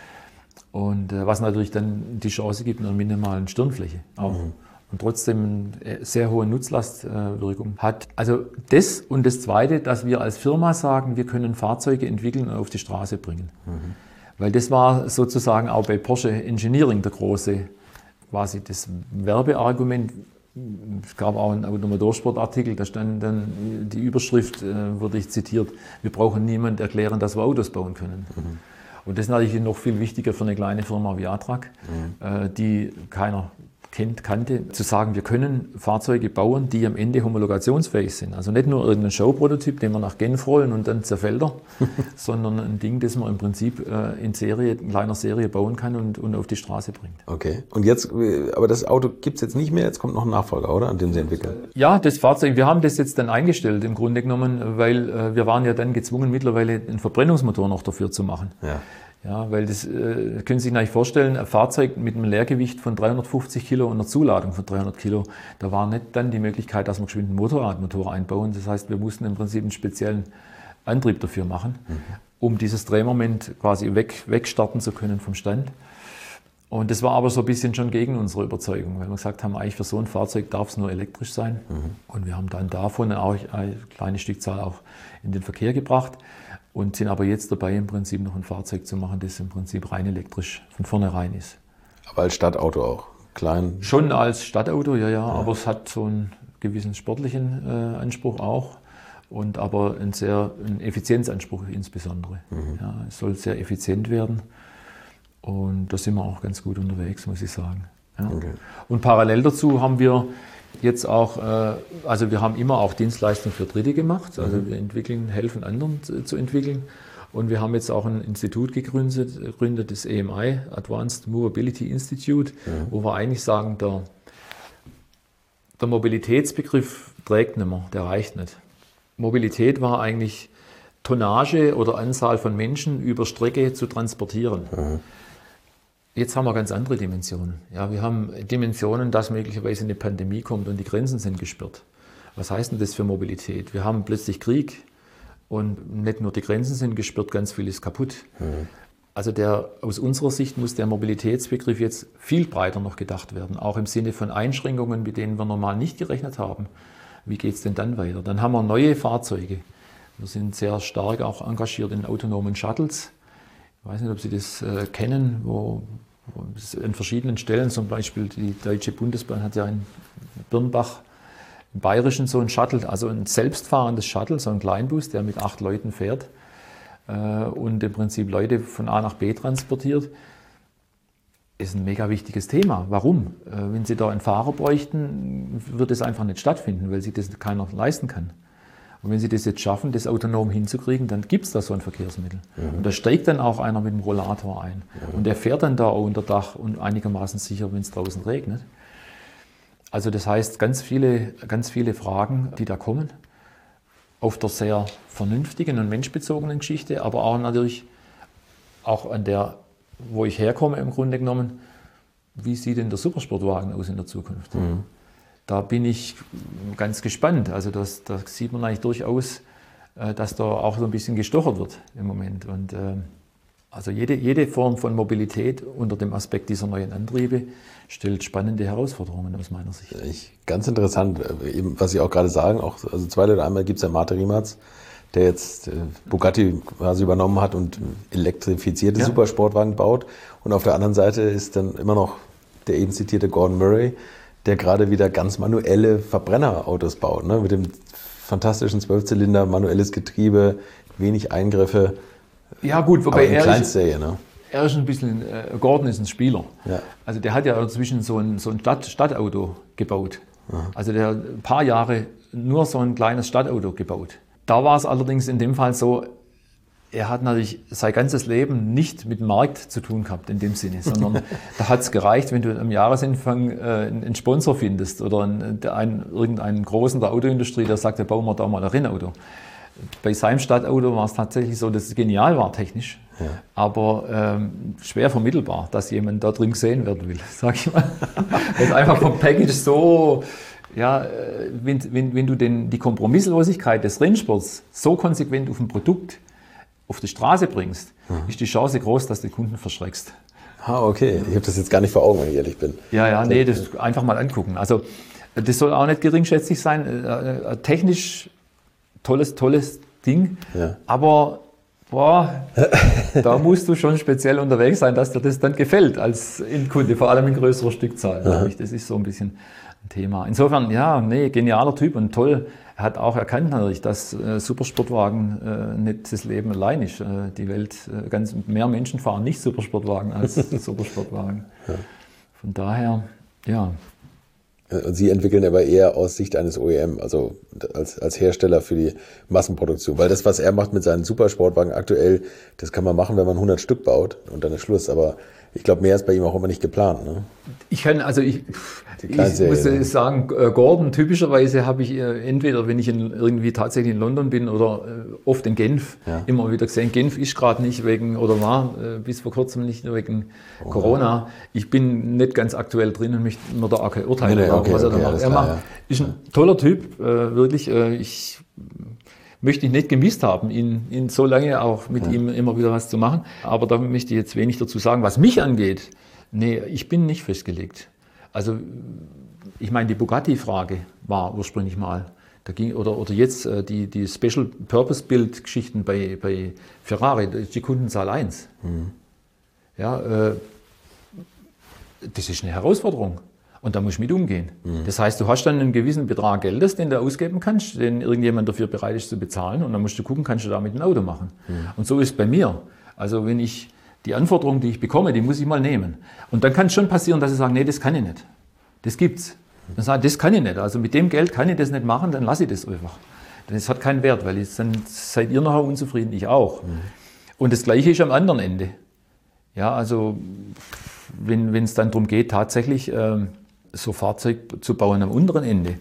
Speaker 1: Und was natürlich dann die Chance gibt, einer minimalen Stirnfläche auch. Und trotzdem eine sehr hohe Nutzlastwirkung hat. Also das und das Zweite, dass wir als Firma sagen, wir können Fahrzeuge entwickeln und auf die Straße bringen. Weil das war sozusagen auch bei Porsche Engineering der große, quasi das Werbeargument. Es gab auch einen Automotorsportartikel, da stand dann die Überschrift, wurde ich zitiert, wir brauchen niemand erklären, dass wir Autos bauen können. Und das ist natürlich noch viel wichtiger für eine kleine Firma wie A-Track, die keiner kannte, zu sagen, wir können Fahrzeuge bauen, die am Ende homologationsfähig sind. Also nicht nur irgendein Showprototyp, den wir nach Genf rollen und dann zerfällt er, sondern ein Ding, das man im Prinzip in kleiner Serie bauen kann und auf die Straße bringt.
Speaker 4: Okay. Und jetzt, aber das Auto gibt es jetzt nicht mehr, jetzt kommt noch ein Nachfolger, oder? An dem Sie entwickeln?
Speaker 1: Ja, das Fahrzeug, wir haben das jetzt dann eingestellt im Grunde genommen, weil wir waren ja dann gezwungen, mittlerweile einen Verbrennungsmotor noch dafür zu machen. Ja, weil das können Sie sich natürlich vorstellen, ein Fahrzeug mit einem Leergewicht von 350 Kilo und einer Zuladung von 300 Kilo, da war nicht dann die Möglichkeit, dass wir geschwind einen Motorradmotor einbauen. Das heißt, wir mussten im Prinzip einen speziellen Antrieb dafür machen, um dieses Drehmoment quasi wegstarten zu können vom Stand. Und das war aber so ein bisschen schon gegen unsere Überzeugung, weil wir gesagt haben, eigentlich für so ein Fahrzeug darf es nur elektrisch sein. Und wir haben dann davon auch eine kleine Stückzahl auch in den Verkehr gebracht. Und sind aber jetzt dabei, im Prinzip noch ein Fahrzeug zu machen, das im Prinzip rein elektrisch von vornherein ist. Aber
Speaker 4: als Stadtauto auch? Klein?
Speaker 1: Schon als Stadtauto, ja. Aber es hat so einen gewissen sportlichen Anspruch auch. Und aber einen Effizienzanspruch insbesondere. Ja, es soll sehr effizient werden. Und da sind wir auch ganz gut unterwegs, muss ich sagen. Ja. Okay. Und parallel dazu haben wir jetzt auch, also wir haben immer auch Dienstleistungen für Dritte gemacht, also wir helfen anderen zu entwickeln. Und wir haben jetzt auch ein Institut gegründet, das AMI, Advanced Mobility Institute, wo wir eigentlich sagen, der Mobilitätsbegriff trägt nicht mehr, der reicht nicht. Mobilität war eigentlich Tonnage oder Anzahl von Menschen über Strecke zu transportieren. Jetzt haben wir ganz andere Dimensionen. Ja, wir haben Dimensionen, dass möglicherweise eine Pandemie kommt und die Grenzen sind gesperrt. Was heißt denn das für Mobilität? Wir haben plötzlich Krieg und nicht nur die Grenzen sind gesperrt, ganz viel ist kaputt. Also aus unserer Sicht muss der Mobilitätsbegriff jetzt viel breiter noch gedacht werden, auch im Sinne von Einschränkungen, mit denen wir normal nicht gerechnet haben. Wie geht es denn dann weiter? Dann haben wir neue Fahrzeuge. Wir sind sehr stark auch engagiert in autonomen Shuttles. Ich weiß nicht, ob Sie das kennen, wo an verschiedenen Stellen, zum Beispiel die Deutsche Bundesbahn hat ja in Birnbach im Bayerischen so ein Shuttle, also ein selbstfahrendes Shuttle, so ein Kleinbus, der mit 8 Leuten fährt und im Prinzip Leute von A nach B transportiert. Ist ein mega wichtiges Thema. Warum? Wenn Sie da einen Fahrer bräuchten, wird es einfach nicht stattfinden, weil sich das keiner leisten kann. Und wenn Sie das jetzt schaffen, das autonom hinzukriegen, dann gibt es da so ein Verkehrsmittel. Und da steigt dann auch einer mit dem Rollator ein. Und der fährt dann da unter Dach und einigermaßen sicher, wenn es draußen regnet. Also das heißt, ganz viele Fragen, die da kommen, auf der sehr vernünftigen und menschbezogenen Geschichte, aber auch natürlich auch an der, wo ich herkomme im Grunde genommen, wie sieht denn der Supersportwagen aus in der Zukunft? Da bin ich ganz gespannt. Also da sieht man eigentlich durchaus, dass da auch so ein bisschen gestochert wird im Moment. Und also jede Form von Mobilität unter dem Aspekt dieser neuen Antriebe stellt spannende Herausforderungen aus meiner Sicht.
Speaker 4: Ganz interessant, eben, was Sie auch gerade sagen. Also 2 Leute, einmal gibt es ja Mate Rimac, der jetzt Bugatti quasi übernommen hat und elektrifizierte Supersportwagen baut. Und auf der anderen Seite ist dann immer noch der eben zitierte Gordon Murray, der gerade wieder ganz manuelle Verbrennerautos baut, ne? Mit dem fantastischen 12-Zylinder, manuelles Getriebe, wenig Eingriffe.
Speaker 1: Ja gut, wobei
Speaker 4: er
Speaker 1: ist ein bisschen, Gordon ist ein Spieler.
Speaker 4: Ja.
Speaker 1: Also der hat ja inzwischen so ein Stadtauto gebaut. Also der hat ein paar Jahre nur so ein kleines Stadtauto gebaut. Da war es allerdings in dem Fall so, er hat natürlich sein ganzes Leben nicht mit dem Markt zu tun gehabt in dem Sinne, sondern da hat es gereicht, wenn du am Jahresanfang einen Sponsor findest oder irgendeinen Großen der Autoindustrie, der sagt, bauen wir da mal ein Rennauto. Bei seinem Stadtauto war es tatsächlich so, dass es genial war technisch, aber schwer vermittelbar, dass jemand da drin gesehen werden will, sag ich mal. Weil einfach vom Package so, ja, wenn du die Kompromisslosigkeit des Rennsports so konsequent auf ein Produkt auf die Straße bringst, ist die Chance groß, dass du den Kunden verschreckst.
Speaker 4: Okay. Ich habe das jetzt gar nicht vor Augen, wenn ich ehrlich bin.
Speaker 1: Nee, das einfach mal angucken. Also das soll auch nicht geringschätzig sein. Technisch tolles Ding, aber da musst du schon speziell unterwegs sein, dass dir das dann gefällt als Endkunde, vor allem in größerer Stückzahl. Das ist so ein bisschen ein Thema. Insofern, genialer Typ und toll. Er hat auch erkannt natürlich, dass Supersportwagen nicht das Leben allein ist. Die Welt, mehr Menschen fahren nicht Supersportwagen als Supersportwagen. Von daher,
Speaker 4: Und Sie entwickeln aber eher aus Sicht eines OEM, also als Hersteller für die Massenproduktion. Weil das, was er macht mit seinen Supersportwagen aktuell, das kann man machen, wenn man 100 Stück baut und dann ist Schluss. Aber ich glaube, mehr ist bei ihm auch immer nicht geplant. Ne?
Speaker 1: Ich muss sagen, Gordon, typischerweise habe ich entweder, wenn ich irgendwie tatsächlich in London bin oder oft in Genf, immer wieder gesehen, Genf ist gerade nicht war bis vor kurzem nicht wegen Corona. Ich bin nicht ganz aktuell drin und möchte mir da auch kein Urteil was er da macht. Ist ein toller Typ, wirklich. Ich möchte ich nicht gemisst haben, ihn so lange auch mit ihm immer wieder was zu machen. Aber da möchte ich jetzt wenig dazu sagen. Was mich angeht, ich bin nicht festgelegt. Also ich meine, die Bugatti-Frage war ursprünglich mal, oder jetzt die Special Purpose Build Geschichten bei Ferrari, das ist die Kundenzahl 1. Das ist eine Herausforderung. Und da musst du mit umgehen. Das heißt, du hast dann einen gewissen Betrag Geldes, den du ausgeben kannst, den irgendjemand dafür bereit ist zu bezahlen. Und dann musst du gucken, kannst du damit ein Auto machen. Und so ist es bei mir. Also wenn ich die Anforderungen, die ich bekomme, die muss ich mal nehmen. Und dann kann es schon passieren, dass ich sage, nee, das kann ich nicht. Das gibt's. Dann sage ich, das kann ich nicht. Also mit dem Geld kann ich das nicht machen, dann lasse ich das einfach. Denn es hat keinen Wert, weil dann seid ihr nachher unzufrieden, ich auch. Und das Gleiche ist am anderen Ende. Ja, also wenn es dann darum geht, tatsächlich so Fahrzeug zu bauen am unteren Ende,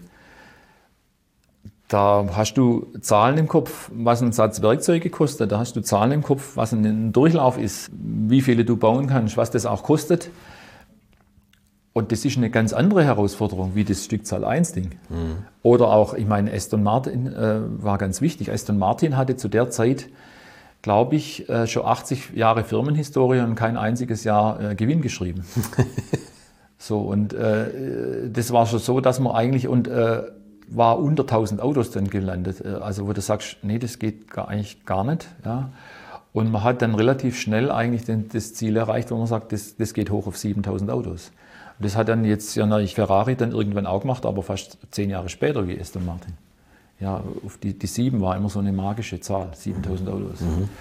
Speaker 1: da hast du Zahlen im Kopf, was ein Satz Werkzeuge kostet, da hast du Zahlen im Kopf, was ein Durchlauf ist, wie viele du bauen kannst, was das auch kostet. Und das ist eine ganz andere Herausforderung, wie das Stückzahl 1-Ding. Oder auch, ich meine, Aston Martin war ganz wichtig. Aston Martin hatte zu der Zeit, glaube ich, schon 80 Jahre Firmenhistorie und kein einziges Jahr Gewinn geschrieben. So, und das war schon so, dass man eigentlich, war unter 1000 Autos dann gelandet. Also wo du sagst, nee, das geht eigentlich gar nicht. Ja. Und man hat dann relativ schnell eigentlich das Ziel erreicht, wo man sagt, das geht hoch auf 7000 Autos. Und das hat dann jetzt ja natürlich Ferrari dann irgendwann auch gemacht, aber fast 10 Jahre später wie Aston Martin. Ja, auf die 7 war immer so eine magische Zahl, 7000 Autos.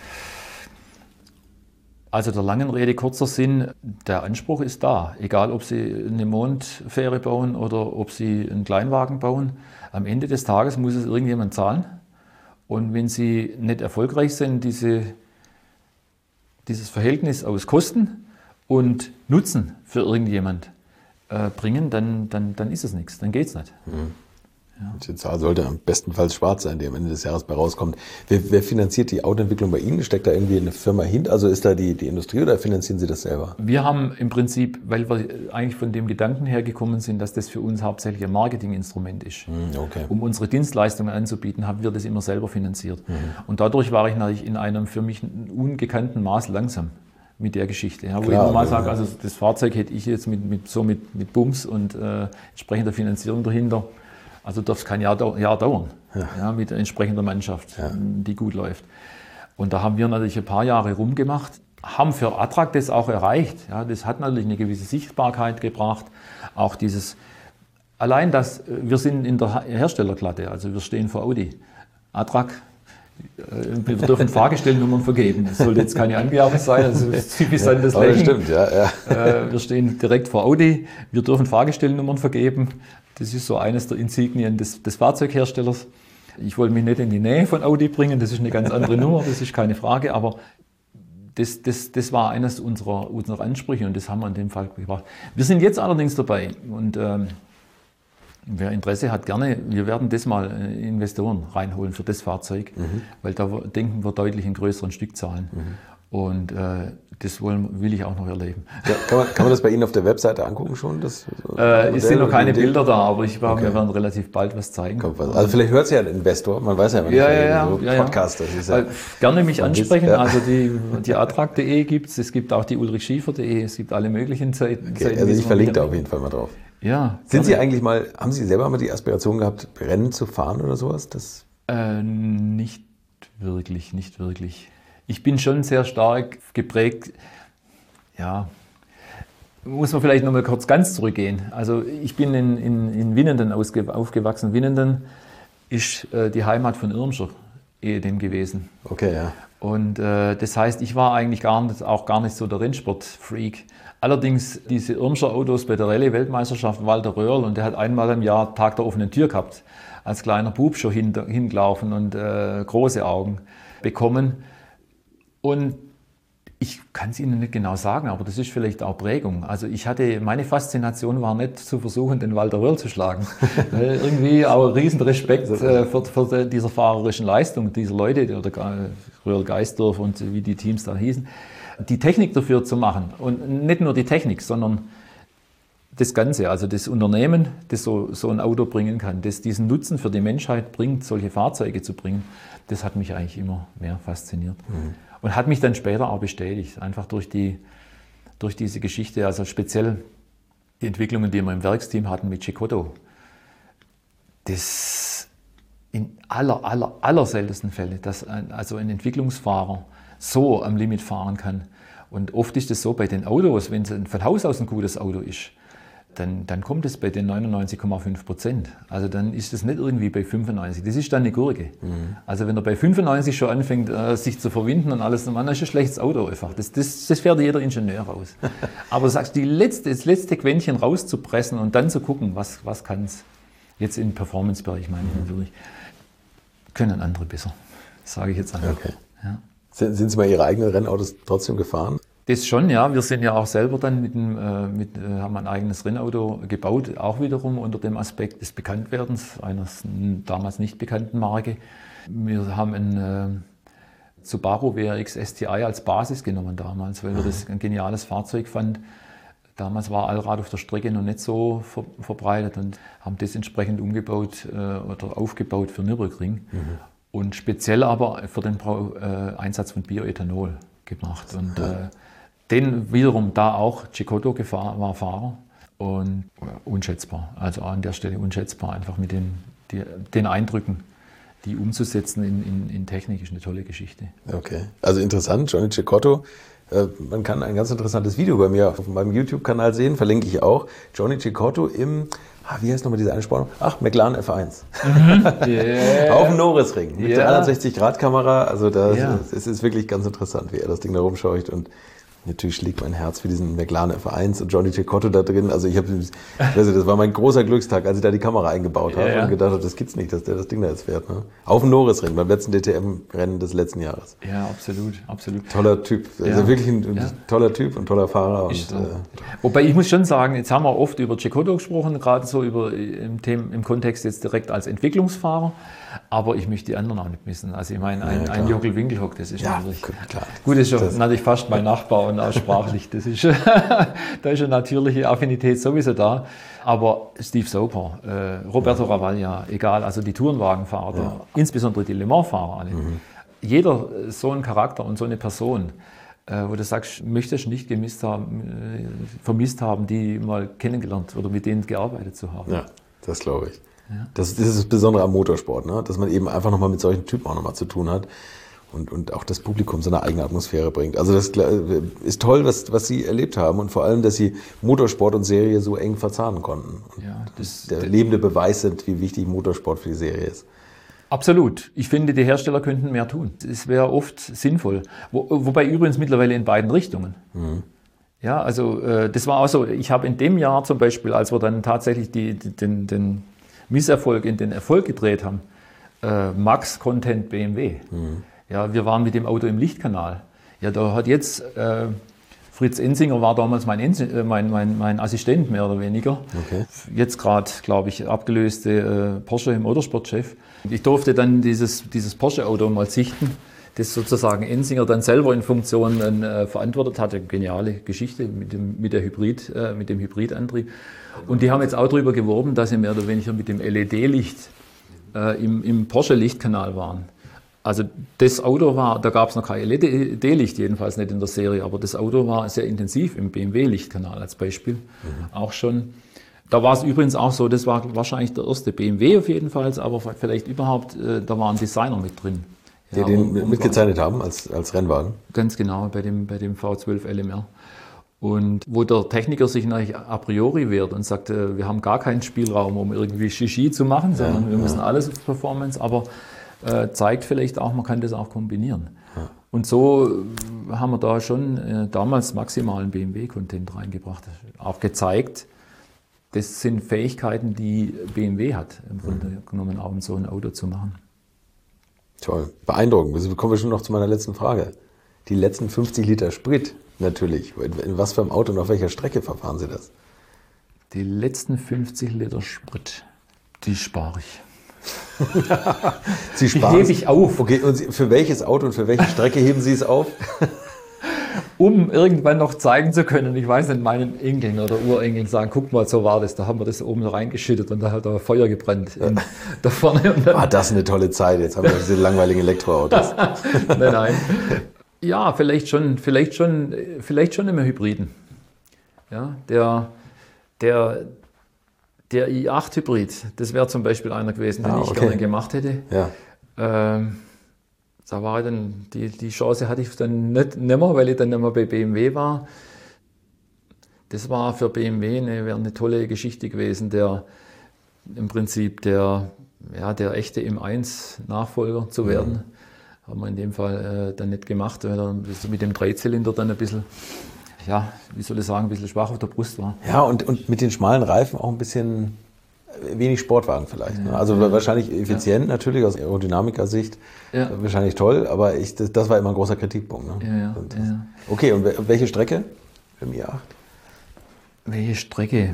Speaker 1: Also der langen Rede kurzer Sinn, der Anspruch ist da. Egal, ob Sie eine Mondfähre bauen oder ob Sie einen Kleinwagen bauen. Am Ende des Tages muss es irgendjemand zahlen. Und wenn Sie nicht erfolgreich sind, dieses Verhältnis aus Kosten und Nutzen für irgendjemand bringen, dann ist es nichts, dann geht es nicht. Ja.
Speaker 4: Die Zahl sollte am bestenfalls schwarz sein, die am Ende des Jahres bei rauskommt. Wer finanziert die Autoentwicklung bei Ihnen? Steckt da irgendwie eine Firma hinter? Also ist da die Industrie oder finanzieren Sie das selber?
Speaker 1: Wir haben im Prinzip, weil wir eigentlich von dem Gedanken hergekommen sind, dass das für uns hauptsächlich ein Marketinginstrument ist.
Speaker 4: Okay.
Speaker 1: Um unsere Dienstleistungen anzubieten, haben wir das immer selber finanziert. Und dadurch war ich natürlich in einem für mich ungekannten Maß langsam mit der Geschichte. Ja, wo ich normal sage, also das Fahrzeug hätte ich jetzt mit Bums und entsprechender Finanzierung dahinter. Also darf es kein Jahr dauern, ja, mit entsprechender Mannschaft, die gut läuft. Und da haben wir natürlich ein paar Jahre rumgemacht, haben für Attrag das auch erreicht. Ja, das hat natürlich eine gewisse Sichtbarkeit gebracht. Auch allein das, wir sind in der Herstellerklasse, also wir stehen vor Audi. Attrag, wir dürfen Fahrgestellnummern vergeben. Das sollte jetzt keine Angabe sein, also typisch sein das Lächeln.
Speaker 4: Stimmt, ja.
Speaker 1: Wir stehen direkt vor Audi, wir dürfen Fahrgestellnummern vergeben. Das ist so eines der Insignien des Fahrzeugherstellers. Ich wollte mich nicht in die Nähe von Audi bringen, das ist eine ganz andere Nummer, das ist keine Frage, aber das war eines unserer Ansprüche und das haben wir in dem Fall gebracht. Wir sind jetzt allerdings dabei und wer Interesse hat, gerne, wir werden das mal Investoren reinholen für das Fahrzeug, weil da denken wir deutlich in größeren Stückzahlen. Und das will ich auch noch erleben.
Speaker 4: Ja, kann man das bei Ihnen auf der Webseite angucken schon?
Speaker 1: Es sind noch keine Bilder da, aber wir werden relativ bald was zeigen.
Speaker 4: Also vielleicht hört es ja ein Investor, man weiß ja immer nicht, Podcast. Das ist
Speaker 1: gerne mich ansprechen, also die attrag.de gibt es gibt auch die ulrichschiefer.de, es gibt alle möglichen Seiten.
Speaker 4: Also ich verlinke da auf jeden Fall mal drauf.
Speaker 1: Ja.
Speaker 4: Haben Sie selber mal die Aspiration gehabt, Rennen zu fahren oder sowas?
Speaker 1: Nicht wirklich. Ich bin schon sehr stark geprägt, ja, muss man vielleicht noch mal kurz ganz zurückgehen. Also ich bin in Winnenden aufgewachsen. Winnenden ist die Heimat von Irmscher ehedem gewesen.
Speaker 4: Okay, ja.
Speaker 1: Und das heißt, ich war eigentlich gar nicht so der Rennsport-Freak. Allerdings diese Irmscher Autos bei der Rallye-Weltmeisterschaft Walter Röhrl, und der hat einmal im Jahr Tag der offenen Tür gehabt, als kleiner Bub schon hingelaufen und große Augen bekommen. Und ich kann es Ihnen nicht genau sagen, aber das ist vielleicht auch Prägung. Also meine Faszination war nicht zu versuchen, den Walter Röhrl zu schlagen. Irgendwie auch riesen Respekt für diese fahrerischen Leistung dieser Leute, oder Röhrl Geisdorf und wie die Teams da hießen, die Technik dafür zu machen. Und nicht nur die Technik, sondern das Ganze, also das Unternehmen, das so ein Auto bringen kann, das diesen Nutzen für die Menschheit bringt, solche Fahrzeuge zu bringen, das hat mich eigentlich immer mehr fasziniert. Und hat mich dann später auch bestätigt, einfach durch diese Geschichte, also speziell die Entwicklungen, die wir im Werksteam hatten mit Cecotto. Das in aller seltensten Fälle, dass also ein Entwicklungsfahrer so am Limit fahren kann. Und oft ist es so bei den Autos, wenn es von Haus aus ein gutes Auto ist, dann kommt es bei den 99,5%. Also dann ist es nicht irgendwie bei 95%. Das ist dann eine Gurke. Also wenn er bei 95 schon anfängt, sich zu verwinden und alles, dann ist ein schlechtes Auto einfach. Das fährt jeder Ingenieur raus. Aber du sagst, das letzte Quäntchen rauszupressen und dann zu gucken, was kann es jetzt im Performance-Bereich, meine ich natürlich, können andere besser. Das sage ich jetzt einfach.
Speaker 4: Okay.
Speaker 1: Ja.
Speaker 4: Sind Sie mal Ihre eigenen Rennautos trotzdem gefahren?
Speaker 1: Das schon, ja. Wir sind ja auch selber dann haben ein eigenes Rennauto gebaut, auch wiederum unter dem Aspekt des Bekanntwerdens einer damals nicht bekannten Marke. Wir haben ein Subaru WRX STI als Basis genommen damals, weil wir das ein geniales Fahrzeug fanden. Damals war Allrad auf der Strecke noch nicht so verbreitet und haben das entsprechend umgebaut oder aufgebaut für Nürburgring. Und speziell aber für den Einsatz von Bioethanol gemacht. Und den wiederum da auch Cecotto war Fahrer und unschätzbar. Also an der Stelle unschätzbar, einfach mit den Eindrücken, die umzusetzen in Technik, ist eine tolle Geschichte.
Speaker 4: Okay, also interessant, Johnny Cecotto. Man kann ein ganz interessantes Video bei mir auf meinem YouTube-Kanal sehen, verlinke ich auch. Johnny Cecotto im, wie heißt nochmal diese Einspannung? McLaren F1. Yeah. Auf dem Norrisring mit der 360-Grad-Kamera. Also es ist wirklich ganz interessant, wie er das Ding da rumscheucht. Und natürlich schlägt mein Herz für diesen McLaren F1 und Johnny Cecotto da drin. Also das war mein großer Glückstag, als ich da die Kamera eingebaut habe und gedacht habe, das gibt's nicht, dass der das Ding da jetzt fährt. Ne? Auf dem Norrisring, beim letzten DTM-Rennen des letzten Jahres.
Speaker 1: Ja, absolut, absolut.
Speaker 4: Toller Typ, also wirklich ein toller Typ und toller Fahrer. Und,
Speaker 1: wobei ich muss schon sagen, jetzt haben wir oft über Cecotto gesprochen, gerade so im Kontext jetzt direkt als Entwicklungsfahrer. Aber ich möchte die anderen auch nicht missen. Also ich meine, ein Jockel Winkelhock, das ist natürlich
Speaker 4: klar.
Speaker 1: Gut, das ist natürlich fast mein Nachbar und auch sprachlich. Das ist, da ist eine natürliche Affinität sowieso da. Aber Steve Soper, Roberto Ravaglia, egal, also die Tourenwagenfahrer, insbesondere die Le Mans-Fahrer alle. Jeder so ein Charakter und so eine Person, wo du sagst, möchtest du nicht vermisst haben, die mal kennengelernt oder mit denen gearbeitet zu haben.
Speaker 4: Ja, das glaube ich. Ja. Das ist das Besondere am Motorsport, ne? Dass man eben einfach nochmal mit solchen Typen auch nochmal zu tun hat und auch das Publikum seine eigene Atmosphäre bringt. Also das ist toll, was Sie erlebt haben und vor allem, dass Sie Motorsport und Serie so eng verzahnen konnten. Und der lebende Beweis sind, wie wichtig Motorsport für die Serie ist.
Speaker 1: Absolut. Ich finde, die Hersteller könnten mehr tun. Es wäre oft sinnvoll. Wobei übrigens mittlerweile in beiden Richtungen. Ja, also das war auch so. Ich habe in dem Jahr zum Beispiel, als wir dann tatsächlich den Misserfolg in den Erfolg gedreht haben, Max Content BMW. Ja, wir waren mit dem Auto im Lichtkanal. Ja, da hat jetzt Fritz Ensinger war damals mein Assistent mehr oder weniger. Okay. Jetzt gerade, glaube ich, abgelöste Porsche Motorsportchef. Ich durfte dann dieses Porsche-Auto mal sichten, das sozusagen Ensinger dann selber in Funktion verantwortet hatte. Geniale Geschichte mit dem Hybridantrieb. Und die haben jetzt auch darüber geworben, dass sie mehr oder weniger mit dem LED-Licht im Porsche-Lichtkanal waren. Also das Auto da gab es noch kein LED-Licht, jedenfalls nicht in der Serie, aber das Auto war sehr intensiv im BMW-Lichtkanal als Beispiel. Auch schon. Da war es übrigens auch so, das war wahrscheinlich der erste BMW auf jeden Fall, aber vielleicht überhaupt, da waren Designer mit drin.
Speaker 4: Die den mitgezeichnet haben als Rennwagen?
Speaker 1: Ganz genau, bei dem V12 LMR. Und wo der Techniker sich natürlich a priori wehrt und sagt, wir haben gar keinen Spielraum, um irgendwie Shishi zu machen, sondern wir müssen alles auf Performance, aber zeigt vielleicht auch, man kann das auch kombinieren. Ja. Und so haben wir da schon damals maximalen BMW-Content reingebracht. Auch gezeigt, das sind Fähigkeiten, die BMW hat, im Grunde genommen auch um so ein Auto zu machen.
Speaker 4: Toll, beeindruckend. Jetzt kommen wir schon noch zu meiner letzten Frage. Die letzten 50 Liter Sprit natürlich. In was für einem Auto und auf welcher Strecke verfahren Sie das?
Speaker 1: Die letzten 50 Liter Sprit, die spare ich.
Speaker 4: Sie sparen.
Speaker 1: Die hebe ich auf.
Speaker 4: Okay, und für welches Auto und für welche Strecke heben Sie es auf?
Speaker 1: Um irgendwann noch zeigen zu können, ich weiß nicht, meinen Enkeln oder Urenkeln sagen, guck mal, so war das, da haben wir das oben reingeschüttet und da hat da Feuer gebrannt da vorne. Und dann
Speaker 4: das ist eine tolle Zeit, jetzt haben wir diese langweiligen Elektroautos.
Speaker 1: Nein. Ja, vielleicht schon im Hybriden. Ja, der i8-Hybrid, das wäre zum Beispiel einer gewesen, den ich gerne gemacht hätte. Ja. Da war dann, die Chance hatte ich dann nicht mehr, weil ich dann nicht mehr bei BMW war. Das war für BMW wäre eine tolle Geschichte gewesen, im Prinzip der echte M1-Nachfolger zu werden. Haben wir in dem Fall dann nicht gemacht, weil er mit dem Dreizylinder dann ein bisschen, wie soll ich sagen, ein bisschen schwach auf der Brust war.
Speaker 4: Ja, und mit den schmalen Reifen auch ein bisschen wenig Sportwagen vielleicht. Ne? Also wahrscheinlich effizient natürlich aus Aerodynamiker-Sicht, wahrscheinlich toll, aber das war immer ein großer Kritikpunkt. Ne? Ja. Okay, und welche Strecke im i8?
Speaker 1: Welche Strecke?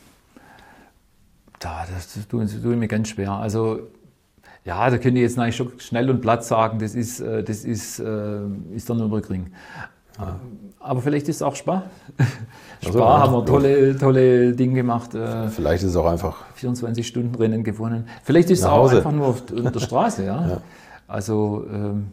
Speaker 1: Das tut mir ganz schwer. Also da könnte ich jetzt eigentlich schon schnell und platt sagen, das ist der Nürburgring. Aber vielleicht ist es auch Spa. Spa haben wir tolle Dinge gemacht.
Speaker 4: Vielleicht ist es auch einfach
Speaker 1: 24-Stunden-Rennen gewonnen. Vielleicht ist es auch einfach nur auf der Straße. Ja? Also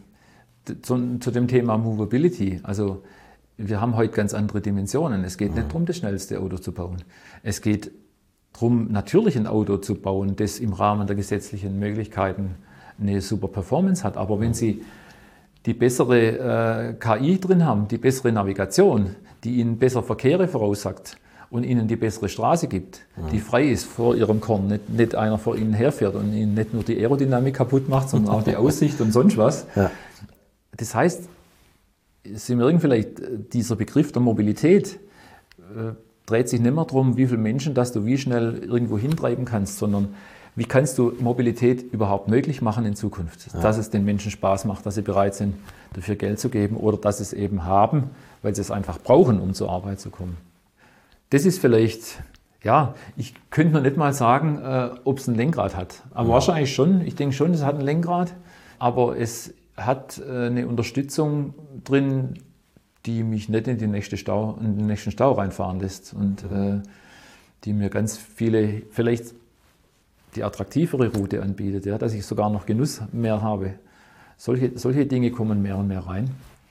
Speaker 1: zu dem Thema Movability. Also wir haben heute ganz andere Dimensionen. Es geht nicht darum, das schnellste Auto zu bauen. Es geht darum, natürlich ein Auto zu bauen, das im Rahmen der gesetzlichen Möglichkeiten eine super Performance hat. Aber wenn Sie die bessere KI drin haben, die bessere Navigation, die Ihnen bessere Verkehre voraussagt und Ihnen die bessere Straße gibt, die frei ist vor Ihrem Korn, nicht einer vor Ihnen herfährt und Ihnen nicht nur die Aerodynamik kaputt macht, sondern auch die Aussicht und sonst was. Ja. Das heißt, Sie merken vielleicht, dieser Begriff der Mobilität dreht sich nicht mehr darum, wie viele Menschen, dass du wie schnell irgendwo hintreiben kannst, sondern wie kannst du Mobilität überhaupt möglich machen in Zukunft? Ja. Dass es den Menschen Spaß macht, dass sie bereit sind, dafür Geld zu geben oder dass sie es eben haben, weil sie es einfach brauchen, um zur Arbeit zu kommen. Das ist vielleicht, ja, ich könnte noch nicht mal sagen, ob es ein Lenkrad hat. Aber wahrscheinlich schon. Ich denke schon, es hat ein Lenkrad. Aber es hat eine Unterstützung drin, die mich nicht in den nächsten Stau reinfahren lässt und die mir ganz viele, vielleicht die attraktivere Route anbietet, ja, dass ich sogar noch Genuss mehr habe. Solche Dinge kommen mehr und mehr rein.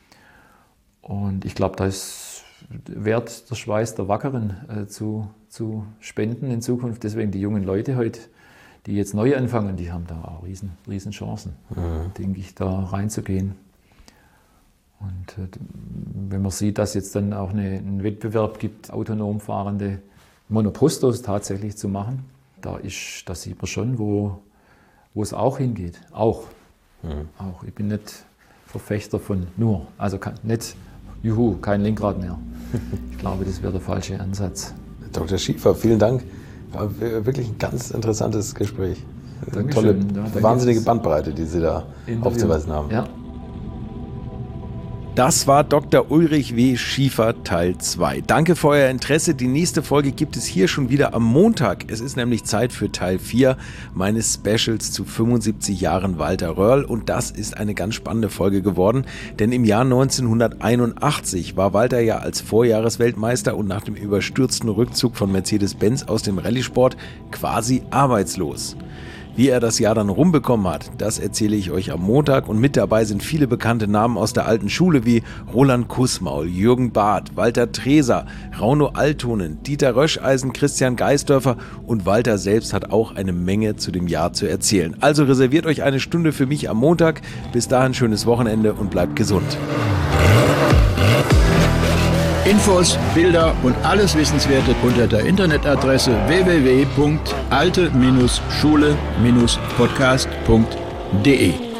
Speaker 1: Und ich glaube, da ist wert, der Schweiß der Wackeren zu spenden in Zukunft. Deswegen die jungen Leute heute, die jetzt neu anfangen, die haben da auch riesen Chancen, denke ich, da reinzugehen. Und wenn man sieht, dass jetzt dann auch einen Wettbewerb gibt, autonom fahrende Monopostos tatsächlich zu machen, da sieht man schon, wo es auch hingeht. Auch. Ich bin nicht Verfechter von nur. Also nicht, kein Lenkrad mehr. Ich glaube, das wäre der falsche Ansatz.
Speaker 4: Dr. Schiefer, vielen Dank. War wirklich ein ganz interessantes Gespräch. Eine tolle, wahnsinnige Bandbreite, die Sie da aufzuweisen haben.
Speaker 1: Ja.
Speaker 3: Das war Dr. Ulrich W. Schiefer Teil 2. Danke für euer Interesse. Die nächste Folge gibt es hier schon wieder am Montag. Es ist nämlich Zeit für Teil 4 meines Specials zu 75 Jahren Walter Röhrl. Und das ist eine ganz spannende Folge geworden, denn im Jahr 1981 war Walter ja als Vorjahresweltmeister und nach dem überstürzten Rückzug von Mercedes-Benz aus dem Rallye-Sport quasi arbeitslos. Wie er das Jahr dann rumbekommen hat, das erzähle ich euch am Montag und mit dabei sind viele bekannte Namen aus der alten Schule wie Roland Kussmaul, Jürgen Barth, Walter Treser, Rauno Altonen, Dieter Röscheisen, Christian Geisdörfer und Walter selbst hat auch eine Menge zu dem Jahr zu erzählen. Also reserviert euch eine Stunde für mich am Montag. Bis dahin schönes Wochenende und bleibt gesund.
Speaker 2: Infos, Bilder und alles Wissenswerte unter der Internetadresse www.alte-schule-podcast.de